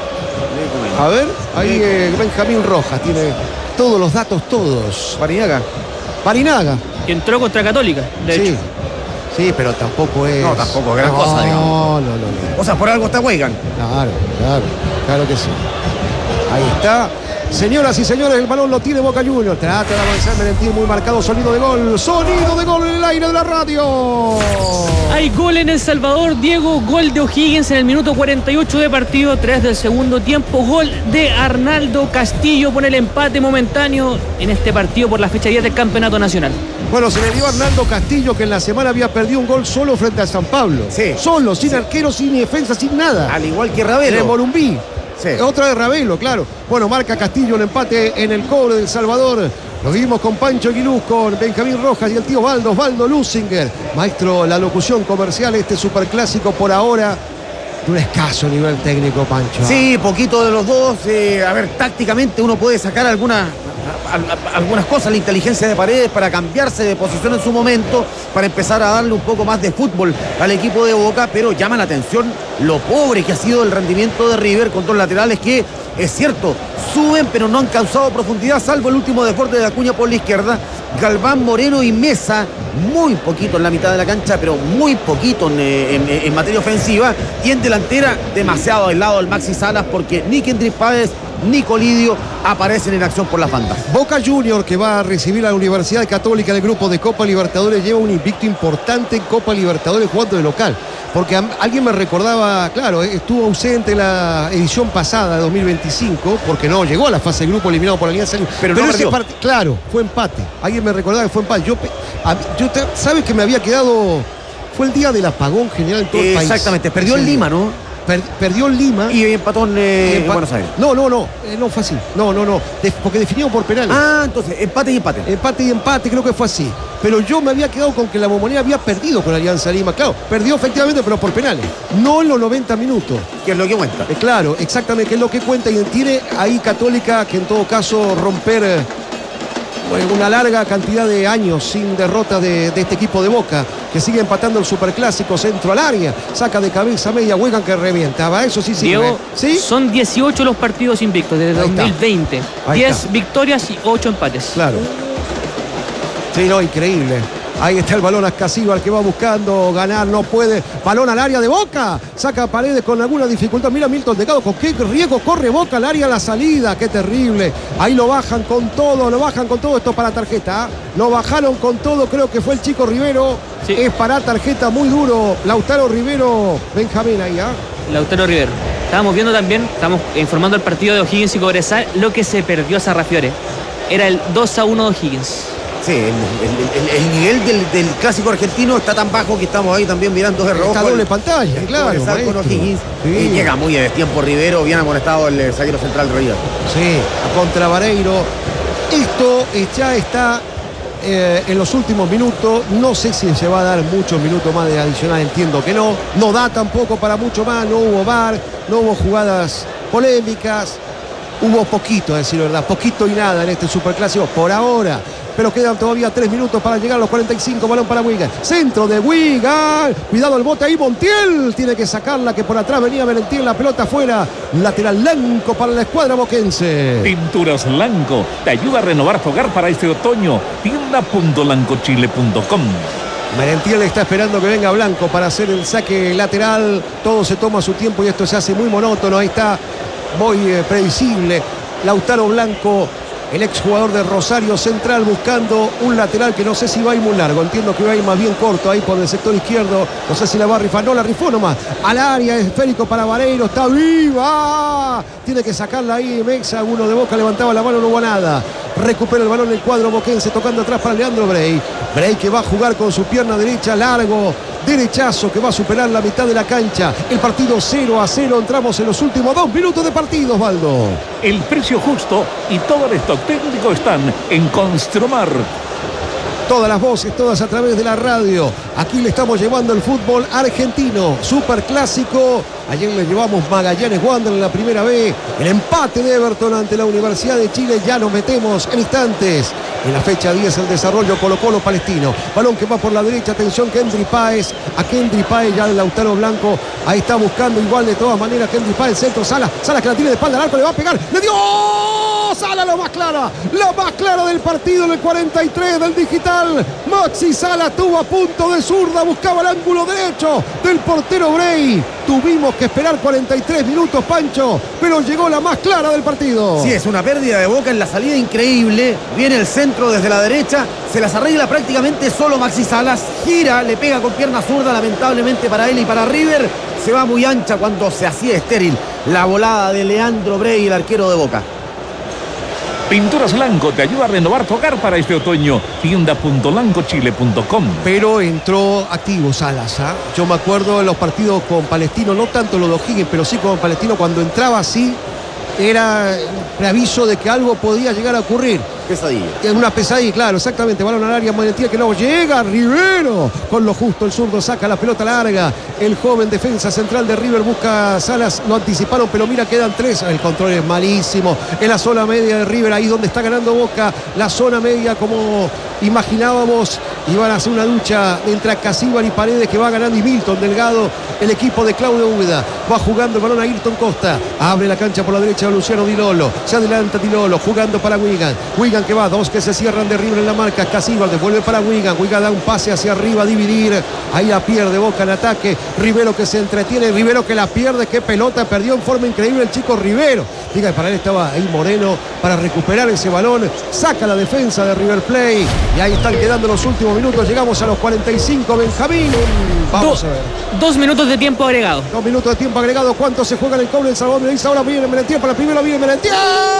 Speaker 1: A ver, ahí Benjamín Rojas tiene todos los datos, todos. Parinaga.
Speaker 4: Que entró contra Católica, de hecho.
Speaker 1: Sí, pero tampoco es...
Speaker 2: No, tampoco es gran cosa, digamos.
Speaker 1: No.
Speaker 2: O sea, por algo está Weigan.
Speaker 1: Claro que sí. Ahí está. Señoras y señores, el balón lo tiene Boca Juniors. Trata de avanzar Merentiel, muy marcado, sonido de gol. Sonido de gol en el aire de la radio.
Speaker 4: Hay gol en El Salvador, Diego, gol de O'Higgins en el minuto 48 de partido, 3 del segundo tiempo, gol de Arnaldo Castillo, pone el empate momentáneo en este partido por la fecha 10 del Campeonato Nacional.
Speaker 1: Bueno, se le dio a Arnaldo Castillo, que en la semana había perdido un gol solo frente a San Pablo.
Speaker 2: Sí.
Speaker 1: Solo, sin arquero, sin defensa, sin nada.
Speaker 2: Al igual que
Speaker 1: En
Speaker 2: Ravelo.
Speaker 1: el Morumbí.
Speaker 2: Sí.
Speaker 1: Otra de Ravelo, claro. Bueno, marca Castillo el empate en el cobre del Salvador. Lo vimos con Pancho Aguiluz, con Benjamín Rojas y el tío Osvaldo Lusinger. Maestro, la locución comercial, este superclásico por ahora de un escaso nivel técnico, Pancho.
Speaker 2: Sí, poquito de los dos. A ver, tácticamente uno puede sacar algunas cosas, la inteligencia de Paredes para cambiarse de posición en su momento, para empezar a darle un poco más de fútbol al equipo de Boca, pero llama la atención lo pobre que ha sido el rendimiento de River con dos laterales que, es cierto, suben pero no han causado profundidad, salvo el último desborde de Acuña por la izquierda. Galván, Moreno y Mesa, muy poquito en la mitad de la cancha, pero muy poquito en materia ofensiva, y en delantera demasiado aislado el Maxi Salas, porque ni Kendrick Páez ni Colidio aparecen en acción por las bandas.
Speaker 1: Boca Junior, que va a recibir a la Universidad Católica del grupo de Copa Libertadores, lleva un invicto importante en Copa Libertadores jugando de local. Porque alguien me recordaba, claro, estuvo ausente en la edición pasada de 2025, porque no llegó a la fase de grupo, eliminado por Alianza Lima.
Speaker 2: Pero no
Speaker 1: ese
Speaker 2: perdió.
Speaker 1: claro, fue empate. Alguien me recordaba que fue empate. ¿Sabes que me había quedado? Fue el día del apagón general en todo el país.
Speaker 2: Exactamente, perdió en
Speaker 1: Ese
Speaker 2: Lima,
Speaker 1: día.
Speaker 2: ¿no?
Speaker 1: Perdió en Lima.
Speaker 2: Y empató en Buenos Aires.
Speaker 1: No fue así. No. Porque definió por penales.
Speaker 2: Ah, entonces, empate y empate.
Speaker 1: Empate y empate, creo que fue así. Pero yo me había quedado con que la Bombonera había perdido con Alianza Lima. Claro, perdió efectivamente, pero por penales. No en los 90 minutos.
Speaker 2: Que es lo que cuenta.
Speaker 1: Claro, exactamente, que es lo que cuenta. Y tiene ahí Católica que en todo caso romper una larga cantidad de años sin derrota de este equipo de Boca, que sigue empatando el superclásico, centro al área, saca de cabeza media, Wegan que revienta. Eso sí,
Speaker 4: Diego,
Speaker 1: ¿sí?
Speaker 4: son 18 los partidos invictos desde
Speaker 1: Ahí está.
Speaker 4: 2020.
Speaker 1: Ahí
Speaker 4: 10
Speaker 1: está.
Speaker 4: victorias y 8 empates.
Speaker 1: Claro. Sí, no, increíble. Ahí está el balón a Ascasíbar que va buscando ganar, no puede. Balón al área de Boca. Saca Paredes con alguna dificultad. Mira Milton Delgado, con qué riesgo corre Boca al área a la salida. Qué terrible. Ahí lo bajan con todo. Esto para tarjeta. Lo bajaron con todo, creo que fue el chico Rivero.
Speaker 4: Sí.
Speaker 1: Es para tarjeta muy duro. Lautaro Rivero, Benjamín ahí, ¿ah?
Speaker 4: Lautaro Rivero. Estábamos viendo también, estamos informando el partido de O'Higgins y Cobresal, lo que se perdió a Sarrafiore. Era el 2-1 de O'Higgins.
Speaker 2: Sí, el nivel del clásico argentino está tan bajo que estamos ahí también mirando de reojo.
Speaker 1: Está doble pantalla, claro.
Speaker 2: Cobresal con
Speaker 1: maestro.
Speaker 2: O'Higgins.
Speaker 1: Sí.
Speaker 2: Y llega muy de tiempo Rivero, bien amonestado el zaguero central de River.
Speaker 1: Sí, contra Vareiro. Esto ya está en los últimos minutos. No sé si se va a dar muchos minutos más de adicional, entiendo que no. No da tampoco para mucho más. No hubo VAR, no hubo jugadas polémicas. Hubo poquito, a decir verdad, poquito y nada en este superclásico por ahora. Pero quedan todavía 3 minutos para llegar a los 45. Balón para Wigan. Centro de Wigan. Cuidado el bote ahí. Montiel tiene que sacarla, que por atrás venía Merentiel. La pelota afuera. Lateral blanco para la escuadra boquense.
Speaker 3: Pinturas Lanco te ayuda a renovar tu hogar para este otoño. Tienda.lancochile.com.
Speaker 1: Merentiel está esperando que venga Blanco para hacer el saque lateral. Todo se toma su tiempo y esto se hace muy monótono. Ahí está, muy predecible. Lautaro Blanco, el exjugador de Rosario Central, buscando un lateral que no sé si va a ir muy largo. Entiendo que va a ir más bien corto ahí por el sector izquierdo. No sé si la va a rifar. No, la rifó nomás. Al área, esférico para Vareiro. Está viva. Tiene que sacarla ahí Mexa. Uno de Boca levantaba la mano, no hubo nada. Recupera el balón el cuadro boquense, tocando atrás para Leandro Brey. Brey que va a jugar con su pierna derecha, largo. Derechazo que va a superar la mitad de la cancha. El partido 0-0. Entramos en los últimos 2 minutos de partido, Osvaldo.
Speaker 3: El precio justo y todo el stock técnico están en Construmar.
Speaker 1: Todas las voces, todas a través de la radio. Aquí le estamos llevando el fútbol argentino. Superclásico. Ayer le llevamos Magallanes Wander en la primera B. El empate de Everton ante la Universidad de Chile. Ya nos metemos en instantes. En la fecha 10 el desarrollo Colo-Colo Palestino. Balón que va por la derecha. Atención Kendry Páez. A Kendry Páez ya el Lautaro Blanco. Ahí está buscando igual de todas maneras Kendry Páez. Centro Salas. Salas que la tiene de espalda al arco. Le va a pegar. ¡Le dio! Maximiliano Sala, la más clara del partido en el 43 del digital. Maxi Sala estuvo a punto de zurda, buscaba el ángulo derecho del portero Bray. Tuvimos que esperar 43 minutos, Pancho, pero llegó la más clara del partido.
Speaker 2: Sí, es una pérdida de Boca en la salida increíble. Viene el centro desde la derecha, se las arregla prácticamente solo Maxi Salas. Gira, le pega con pierna zurda, lamentablemente para él y para River. Se va muy ancha cuando se hacía estéril la volada de Leandro Bray, el arquero de Boca.
Speaker 3: Pinturas Lanco te ayuda a renovar tu hogar para este otoño. Tienda.lancochile.com.
Speaker 1: Pero entró activo Salas, ¿ah? Yo me acuerdo de los partidos con Palestino, no tanto los de O'Higgins, pero sí con Palestino, cuando entraba así, era preaviso de que algo podía llegar a ocurrir.
Speaker 2: Pesadilla.
Speaker 1: Es una pesadilla, claro, exactamente. Balón al área, Merentiel que no llega. Rivero con lo justo, el zurdo saca la pelota larga. El joven defensa central de River busca a Salas. Lo anticiparon, pero mira, quedan 3. El control es malísimo. En la zona media de River, ahí donde está ganando Boca. La zona media, como imaginábamos, iban a hacer una lucha entre Casíbar y Paredes, que va ganando, y Milton Delgado, el equipo de Claudio Úbeda. Va jugando el balón a Ayrton Costa. Abre la cancha por la derecha de Luciano Di Lolo. Se adelanta Di Lolo, jugando para Wigan. Wigan que va, 2 que se cierran de River en la marca. Casíbar devuelve para Wigan. Wigan da un pase hacia arriba a dividir. Ahí la pierde Boca en ataque. Rivero que se entretiene. Rivero que la pierde. Qué pelota perdió en forma increíble el chico Rivero. Diga, para él estaba ahí Moreno para recuperar ese balón. Saca la defensa de River Plate. Y ahí están quedando los últimos minutos. Llegamos a los 45. Benjamín. Vamos a ver.
Speaker 4: 2 minutos de tiempo agregado.
Speaker 1: 2 minutos de tiempo agregado. ¿Cuánto se juega en el cobre en Salvador? Me dice ahora viene Merentiel. Para el primero viene Merentiel.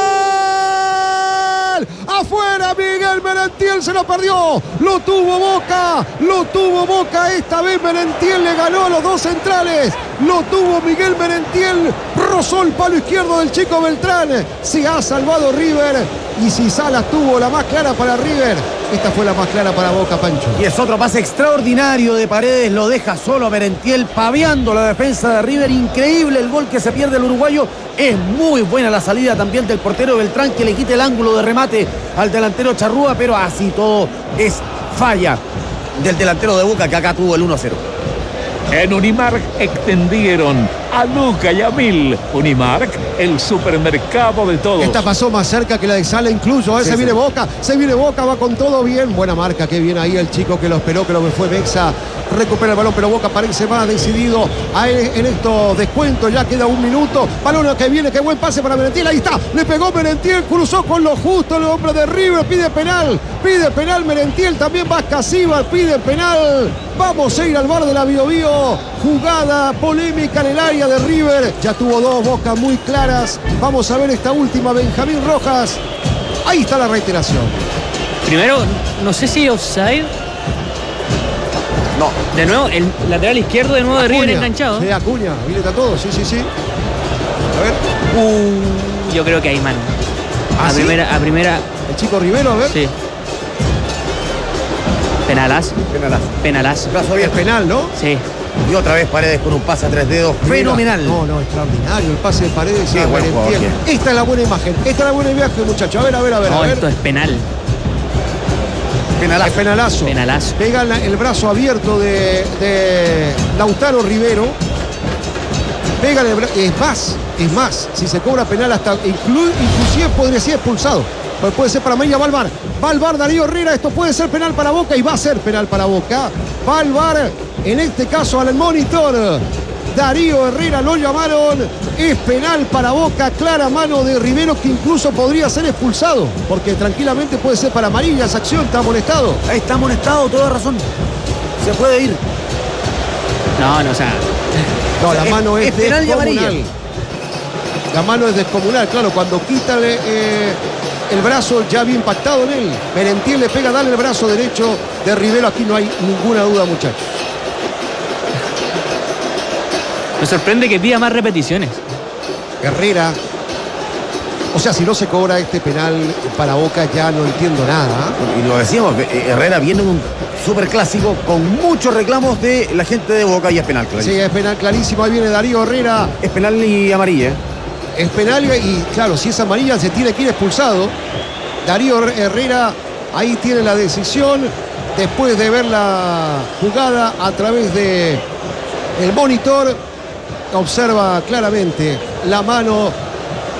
Speaker 1: Afuera, Miguel Merentiel se lo perdió. Lo tuvo Boca. Esta vez Merentiel le ganó a los 2 centrales. Lo tuvo Miguel Merentiel. Rozó el palo izquierdo del chico Beltrán. Se ha salvado River. Y si Salas tuvo la más clara para River, esta fue la más clara para Boca, Pancho.
Speaker 2: Y es otro pase extraordinario de Paredes. Lo deja solo a Merentiel, paveando la defensa de River. Increíble el gol que se pierde el uruguayo. Es muy buena la salida también del portero Beltrán, que le quita el ángulo de remate al delantero Charrúa, pero así todo es falla del delantero de Boca, que acá tuvo el 1-0.
Speaker 3: En Unimark extendieron a Luca y a Mil. Unimark, el supermercado de todos.
Speaker 1: Esta pasó más cerca que la de Sala incluso. Se viene Boca, va con todo bien. Buena marca, que viene ahí el chico que lo esperó, que lo que fue Mexa. Recupera el balón, pero Boca parece más decidido en estos descuentos. Ya queda 1 minuto. Balón que viene, qué buen pase para Merentiel. Ahí está, le pegó Merentiel, cruzó con lo justo el hombre de River. Pide penal Merentiel. También va Casíbar, pide penal. Vamos a ir al bar de la Biobío. Jugada polémica en el área de River. Ya tuvo 2 Boca muy claras. Vamos a ver esta última, Benjamín Rojas. Ahí está la reiteración.
Speaker 4: Primero, no sé si offside.
Speaker 2: No.
Speaker 4: De nuevo, el lateral izquierdo de nuevo de River enganchado.
Speaker 1: Sí, Acuña, habilita todo, sí. A ver.
Speaker 4: Yo creo que hay mano.
Speaker 1: ¿Ah, sí?
Speaker 4: A primera.
Speaker 1: El chico Rivero, a ver.
Speaker 4: Sí. Penalazo.
Speaker 2: Brazo
Speaker 1: Es
Speaker 2: abierto.
Speaker 1: penal, ¿no?
Speaker 4: Sí.
Speaker 2: Y otra vez Paredes con un pase a 3 dedos. Fenomenal.
Speaker 1: No, extraordinario el pase de Paredes.
Speaker 2: Sí,
Speaker 1: a
Speaker 2: buen
Speaker 1: Merentiel.
Speaker 2: jugador.
Speaker 1: Esta es la buena imagen. Esta es la buena imagen, muchachos. A ver.
Speaker 4: No, esto es penal.
Speaker 1: Es penalazo.
Speaker 4: Penalazo.
Speaker 1: Pega el brazo abierto de Lautaro Rivero. Pega el brazo. Es más. Si se cobra penal, hasta inclusive podría ser expulsado. Pero puede ser para María. Va al VAR Darío Herrera. Esto puede ser penal para Boca y va a ser penal para Boca. Va al VAR, en este caso al monitor. Darío Herrera lo llamaron. Es penal para Boca. Clara mano de Rivero, que incluso podría ser expulsado, porque tranquilamente puede ser para amarilla esa acción. Está amonestado.
Speaker 2: Ahí está amonestado, toda razón. Se puede ir.
Speaker 4: No, o sea.
Speaker 1: No, la mano es
Speaker 2: penal y
Speaker 1: descomunal.
Speaker 2: amarilla.
Speaker 1: La mano es descomunal, claro, cuando quita el brazo ya había impactado en él. Merentiel le pega, dale el brazo derecho de Rivero. Aquí no hay ninguna duda, muchachos.
Speaker 4: Me sorprende que pida más repeticiones.
Speaker 1: Herrera. O sea, si no se cobra este penal para Boca, ya no entiendo nada.
Speaker 2: Y lo decíamos, Herrera viene en un superclásico con muchos reclamos de la gente de Boca y es penal, clarísimo.
Speaker 1: Sí, es penal clarísimo. Ahí viene Darío Herrera.
Speaker 2: Es penal y amarilla.
Speaker 1: Es penal y claro, si es amarilla se tiene que ir expulsado. Darío Herrera ahí tiene la decisión después de ver la jugada a través de el monitor. Observa claramente la mano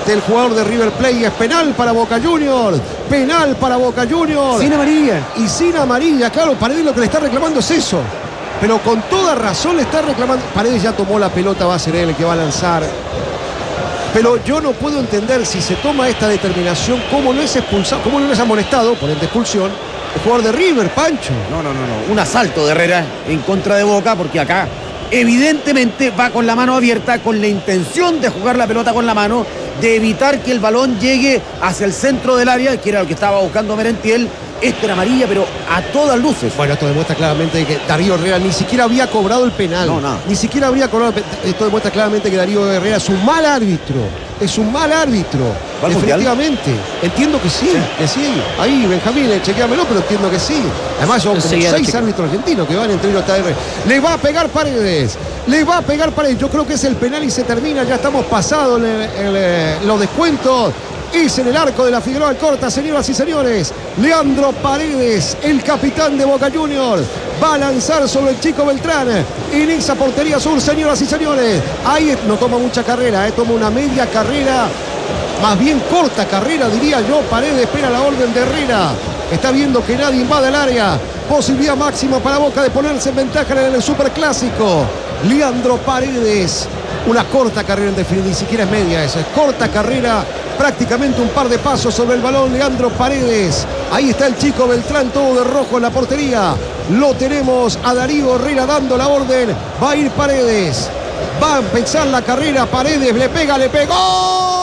Speaker 1: del jugador de River Plate. Es penal para Boca Juniors. Penal para Boca Juniors.
Speaker 2: Sin amarilla.
Speaker 1: Y sin amarilla, claro, Paredes lo que le está reclamando es eso. Pero con toda razón le está reclamando. Paredes ya tomó la pelota, va a ser él el que va a lanzar. Pero yo no puedo entender si se toma esta determinación, cómo no es expulsado, cómo no es amonestado, por ende expulsión, el jugador de River, Pancho.
Speaker 2: No. Un asalto de Herrera en contra de Boca, porque acá evidentemente va con la mano abierta, con la intención de jugar la pelota con la mano, de evitar que el balón llegue hacia el centro del área, que era lo que estaba buscando Merentiel. Esto era amarilla, pero a todas luces.
Speaker 1: Bueno, esto demuestra claramente que Darío Herrera ni siquiera había cobrado el penal.
Speaker 2: No, nada.
Speaker 1: Ni siquiera había cobrado el penal. Esto demuestra claramente que Darío Herrera es un mal árbitro. Es un mal árbitro. Definitivamente. Entiendo que sí, que sí. Ahí, Benjamín, chequéamelo, pero entiendo que sí. Además, son como 6 árbitros argentinos que van entre ellos hasta R. Le va a pegar Paredes. Le va a pegar Paredes. Yo creo que es el penal y se termina. Ya estamos pasados los descuentos. Es en el arco de la Figueroa Alcorta, señoras y señores. Leandro Paredes, el capitán de Boca Juniors, va a lanzar sobre el Chico Beltrán en esa portería sur, señoras y señores. Ahí no toma mucha carrera, toma una media carrera, más bien corta carrera, diría yo. Paredes espera la orden de Herrera. Está viendo que nadie invade el área. Posibilidad máxima para Boca de ponerse en ventaja en el Superclásico. Leandro Paredes. Una corta carrera en definitiva, ni siquiera es media esa, es corta carrera, prácticamente un par de pasos sobre el balón. Leandro Paredes, ahí está el Chico Beltrán, todo de rojo en la portería. Lo tenemos a Darío Herrera dando la orden, va a ir Paredes, va a empezar la carrera. Paredes le pega, le pegó.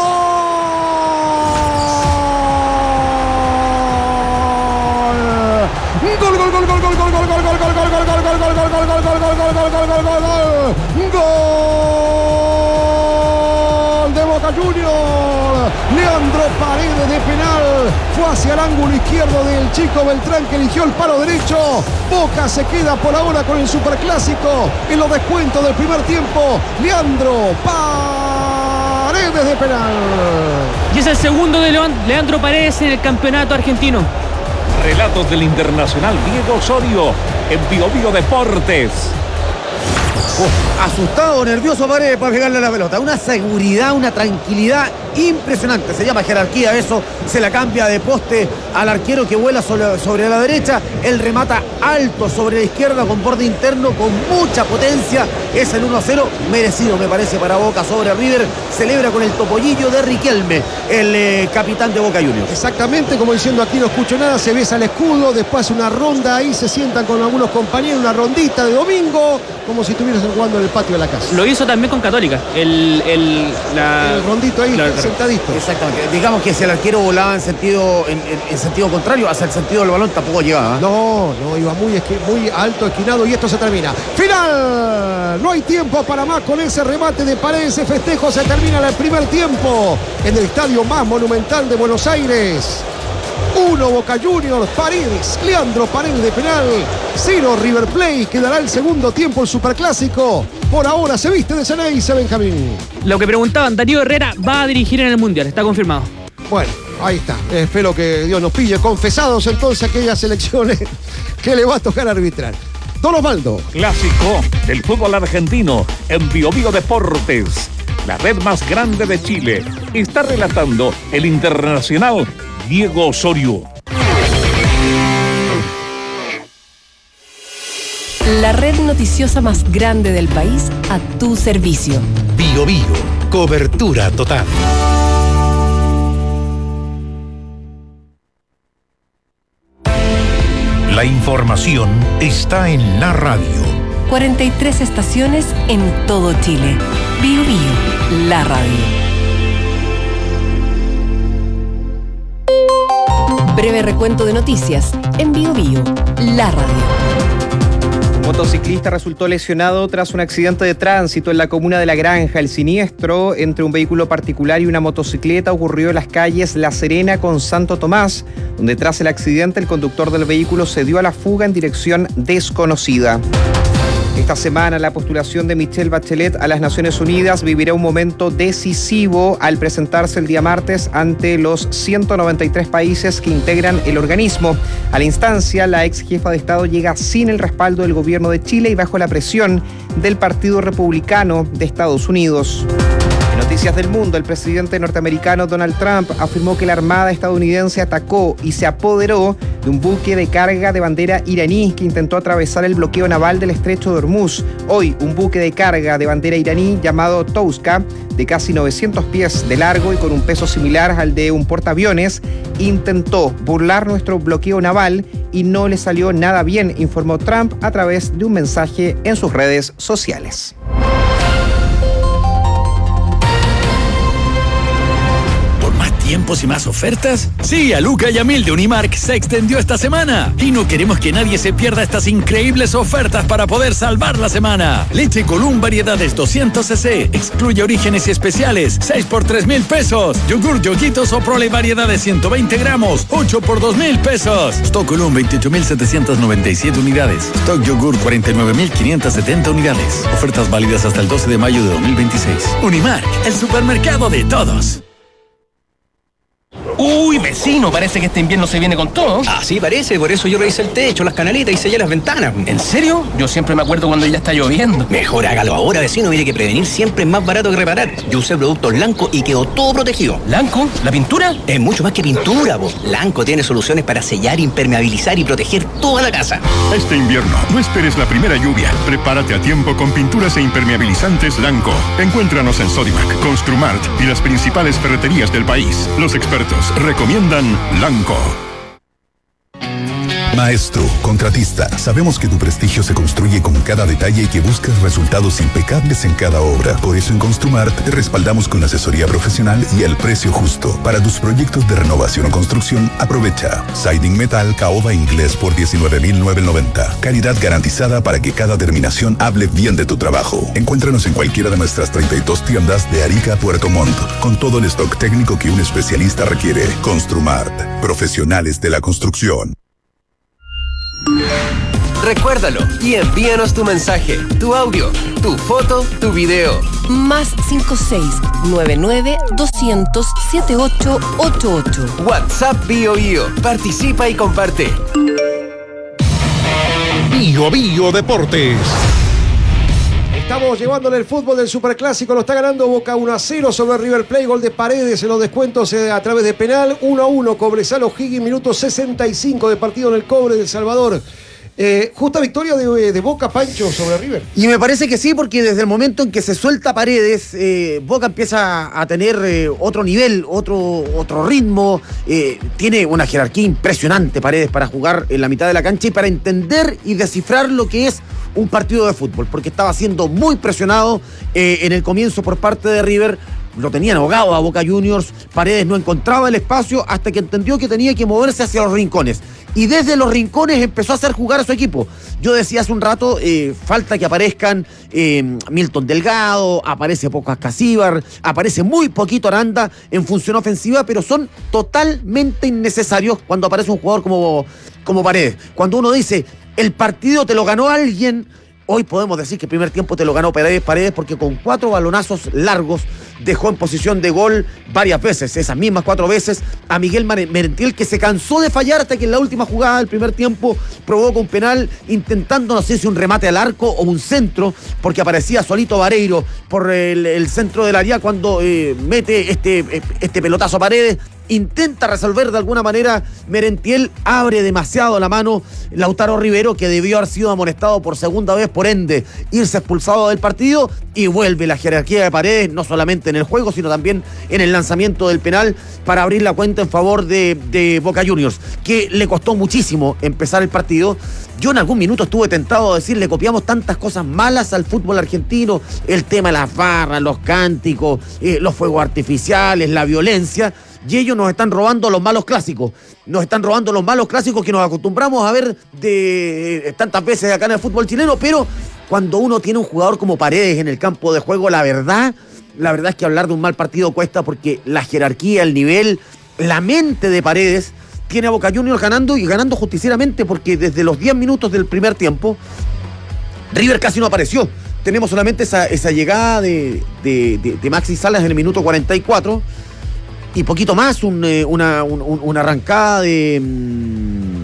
Speaker 1: Gol, gol, gol, gol, gol, gol, gol, gol, gol, gol, gol, gol, gol, gol, gol, gol, gol, gol, gol de Boca Juniors. Leandro Paredes de penal, fue hacia el ángulo izquierdo del Chico Beltrán, que eligió el palo derecho. Boca se queda por ahora con el Superclásico en los descuentos del primer tiempo. Leandro Paredes de penal.
Speaker 4: Y es el segundo de Leandro Paredes en el campeonato argentino.
Speaker 3: Relatos del internacional Diego Osorio en Bio Bio Deportes.
Speaker 2: Asustado, nervioso Paredes para pegarle a la pelota. Una seguridad, una tranquilidad impresionante. Se llama jerarquía eso. Se la cambia de poste al arquero que vuela sobre la derecha. Él remata alto sobre la izquierda con borde interno, con mucha potencia. Es el 1-0 merecido, me parece, para Boca sobre River. Celebra con el topollillo de Riquelme, el capitán de Boca Juniors.
Speaker 1: Exactamente, como diciendo aquí no escucho nada. Se besa el escudo, después una ronda ahí, se sientan con algunos compañeros, una rondita de domingo, como si estuvieran jugando en el patio de la casa.
Speaker 4: Lo hizo también con Católica. El
Speaker 1: rondito ahí, sentadito.
Speaker 2: Exactamente. Digamos que si el arquero volaba en sentido contrario, hacia el sentido del balón, tampoco llegaba.
Speaker 1: No, iba muy alto, esquinado, y esto se termina. ¡Final! No hay tiempo para más con ese remate de Paredes. Ese festejo se termina en el primer tiempo en el estadio más monumental de Buenos Aires. 1 Boca Juniors, Paredes, Leandro Paredes de penal. 0 River Plate, quedará el segundo tiempo el Superclásico. Por ahora se viste de Ceneice, Benjamín.
Speaker 4: Lo que preguntaban, Darío Herrera va a dirigir en el Mundial, está confirmado.
Speaker 1: Bueno, ahí está. Espero que Dios nos pille confesados entonces aquellas elecciones que le va a tocar arbitrar. Don Osvaldo.
Speaker 3: Clásico del fútbol argentino en Bio Bio Deportes. La red más grande de Chile está relatando el internacional Diego Osorio.
Speaker 5: La red noticiosa más grande del país a tu servicio.
Speaker 6: Bio Bio, cobertura total. La información está en la radio.
Speaker 5: 43 estaciones en todo Chile. Bio Bio, la radio. Breve recuento de noticias en Bio Bio, la radio.
Speaker 7: Un motociclista resultó lesionado tras un accidente de tránsito en la comuna de La Granja. El siniestro entre un vehículo particular y una motocicleta ocurrió en las calles La Serena con Santo Tomás, donde tras el accidente el conductor del vehículo se dio a la fuga en dirección desconocida. Esta semana la postulación de Michelle Bachelet a las Naciones Unidas vivirá un momento decisivo al presentarse el día martes ante los 193 países que integran el organismo. A la instancia, la ex jefa de Estado llega sin el respaldo del gobierno de Chile y bajo la presión del Partido Republicano de Estados Unidos. Noticias del mundo. El presidente norteamericano Donald Trump afirmó que la Armada estadounidense atacó y se apoderó de un buque de carga de bandera iraní que intentó atravesar el bloqueo naval del estrecho de Hormuz. Hoy, un buque de carga de bandera iraní llamado Touska, de casi 900 pies de largo y con un peso similar al de un portaaviones, intentó burlar nuestro bloqueo naval y no le salió nada bien, informó Trump a través de un mensaje en sus redes sociales.
Speaker 8: ¿Tiempos y más ofertas? Sí, a Luca y a Mil de Unimark se extendió esta semana y no queremos que nadie se pierda estas increíbles ofertas para poder salvar la semana. Leche Column variedades 200 cc, excluye orígenes y especiales, 6 por 3,000 pesos. Yogur Yoguitos o Prole variedades 120 gramos, 8 por 2,000 pesos. Stock Column 28,797 unidades. Stock Yogur 49,570 unidades. Ofertas válidas hasta el 12 de mayo de 2026. Unimark, el supermercado de todos.
Speaker 9: Uy, vecino, parece que este invierno se viene con todo.
Speaker 10: Ah, sí, parece, por eso yo revisé el techo, las canaletas y sellé las ventanas.
Speaker 9: ¿En serio? Yo siempre me acuerdo cuando ya está lloviendo.
Speaker 10: Mejor hágalo ahora, vecino, mire que prevenir siempre es más barato que reparar. Yo usé productos Lanco y quedó todo protegido.
Speaker 9: ¿Lanco? ¿La pintura?
Speaker 10: Es mucho más que pintura, po. Lanco tiene soluciones para sellar, impermeabilizar y proteger toda la casa.
Speaker 11: Este invierno, no esperes la primera lluvia. Prepárate a tiempo con pinturas e impermeabilizantes Lanco. Encuéntranos en Sodimac, Construmart y las principales ferreterías del país. Los expertos recomiendan Lanco.
Speaker 12: Maestro, contratista, sabemos que tu prestigio se construye con cada detalle y que buscas resultados impecables en cada obra. Por eso en Construmart te respaldamos con asesoría profesional y el precio justo. Para tus proyectos de renovación o construcción, aprovecha Siding Metal Caoba Inglés por 19,990. Calidad garantizada para que cada terminación hable bien de tu trabajo. Encuéntranos en cualquiera de nuestras 32 tiendas de Arica a Puerto Montt, con todo el stock técnico que un especialista requiere. Construmart, profesionales de la construcción.
Speaker 13: Recuérdalo y envíanos tu mensaje, tu audio, tu foto, tu video.
Speaker 5: Más 56-99-200-7888.
Speaker 13: WhatsApp Bio Bio. Participa y comparte.
Speaker 6: Bio Bio Deportes.
Speaker 1: Estamos llevándole el fútbol del Superclásico, lo está ganando Boca 1-0 sobre River Plate, gol de Paredes en los descuentos a través de penal, 1-1, Cobresal O'Higgins, minuto 65 de partido en el Cobre del Salvador. Justa victoria de Boca, Pancho, sobre River.
Speaker 2: Y me parece que sí, porque desde el momento en que se suelta Paredes, Boca empieza a tener otro nivel, otro ritmo. Tiene una jerarquía impresionante Paredes para jugar en la mitad de la cancha y para entender y descifrar lo que es un partido de fútbol, porque estaba siendo muy presionado en el comienzo por parte de River. Lo tenían ahogado a Boca Juniors. Paredes no encontraba el espacio hasta que entendió que tenía que moverse hacia los rincones. Y desde los rincones empezó a hacer jugar a su equipo. Yo decía hace un rato, falta que aparezcan Milton Delgado, aparece poco Ascasíbar, aparece muy poquito Aranda en función ofensiva, pero son totalmente innecesarios cuando aparece un jugador como Paredes. Cuando uno dice, el partido te lo ganó alguien, hoy podemos decir que el primer tiempo te lo ganó Paredes porque con 4 balonazos largos dejó en posición de gol varias veces, esas mismas 4 veces, a Miguel Merentiel, que se cansó de fallar hasta que en la última jugada del primer tiempo provoca un penal intentando, no sé si un remate al arco o un centro, porque aparecía solito Vareiro por el centro del área cuando mete este pelotazo a Paredes. Intenta resolver de alguna manera Merentiel, abre demasiado la mano Lautaro Rivero, que debió haber sido amonestado por segunda vez, por ende irse expulsado del partido, y vuelve la jerarquía de Paredes, no solamente en el juego, sino también en el lanzamiento del penal para abrir la cuenta en favor de Boca Juniors, que le costó muchísimo empezar el partido. Yo en algún minuto estuve tentado de decir, le copiamos tantas cosas malas al fútbol argentino, el tema de las barras, los cánticos, los fuegos artificiales, la violencia, y ellos nos están robando los malos clásicos. Nos están robando los malos clásicos que nos acostumbramos a ver de tantas veces acá en el fútbol chileno, pero cuando uno tiene un jugador como Paredes en el campo de juego, la verdad es que hablar de un mal partido cuesta, porque la jerarquía, el nivel, la mente de Paredes tiene a Boca Juniors ganando, y ganando justicieramente, porque desde los 10 minutos del primer tiempo River casi no apareció. Tenemos solamente esa llegada de Maxi Salas en el minuto 44 y poquito más, una arrancada del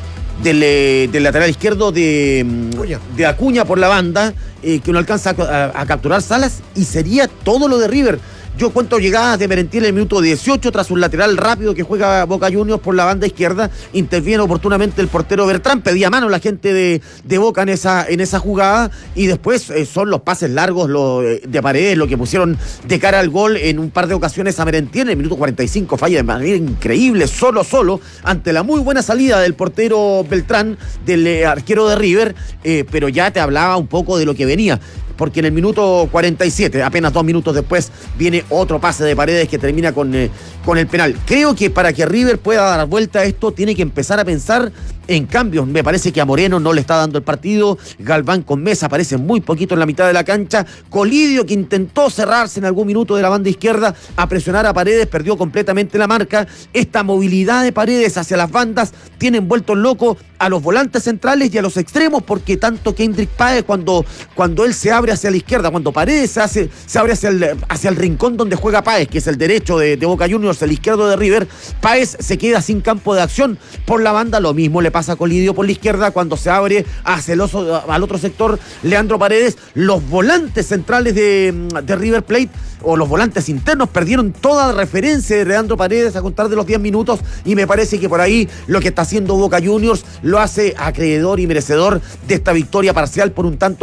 Speaker 2: lateral izquierdo de Acuña por la banda, que no alcanza a capturar Salas, y sería todo lo de River. Yo cuento llegadas de Merentiel en el minuto 18 tras un lateral rápido que juega Boca Juniors por la banda izquierda. Interviene oportunamente el portero Bertrán, pedía mano la gente de Boca en esa jugada, y después son los pases largos de Paredes lo que pusieron de cara al gol en un par de ocasiones a Merentiel. En el minuto 45 falla de manera increíble, solo, ante la muy buena salida del portero Beltrán, del arquero de River, pero ya te hablaba un poco de lo que venía. Porque en el minuto 47, apenas 2 minutos después, viene otro pase de Paredes que termina con el penal. Creo que para que River pueda dar vuelta a esto, tiene que empezar a pensar en cambios. Me parece que a Moreno no le está dando el partido. Galván con Mesa aparece muy poquito en la mitad de la cancha. Colidio, que intentó cerrarse en algún minuto de la banda izquierda a presionar a Paredes, perdió completamente la marca. Esta movilidad de Paredes hacia las bandas tiene envuelto loco a los volantes centrales y a los extremos, porque tanto Kendrick Páez, cuando él se abre hacia la izquierda, cuando Paredes se abre hacia el rincón donde juega Páez, que es el derecho de Boca Juniors, el izquierdo de River, Páez se queda sin campo de acción por la banda. Lo mismo le pasa a Colidio por la izquierda cuando se abre hacia al otro sector Leandro Paredes. Los volantes centrales de River Plate, o los volantes internos, perdieron toda referencia de Leandro Paredes a contar de los 10 minutos, y me parece que por ahí lo que está haciendo Boca Juniors lo hace acreedor y merecedor de esta victoria parcial por un tanto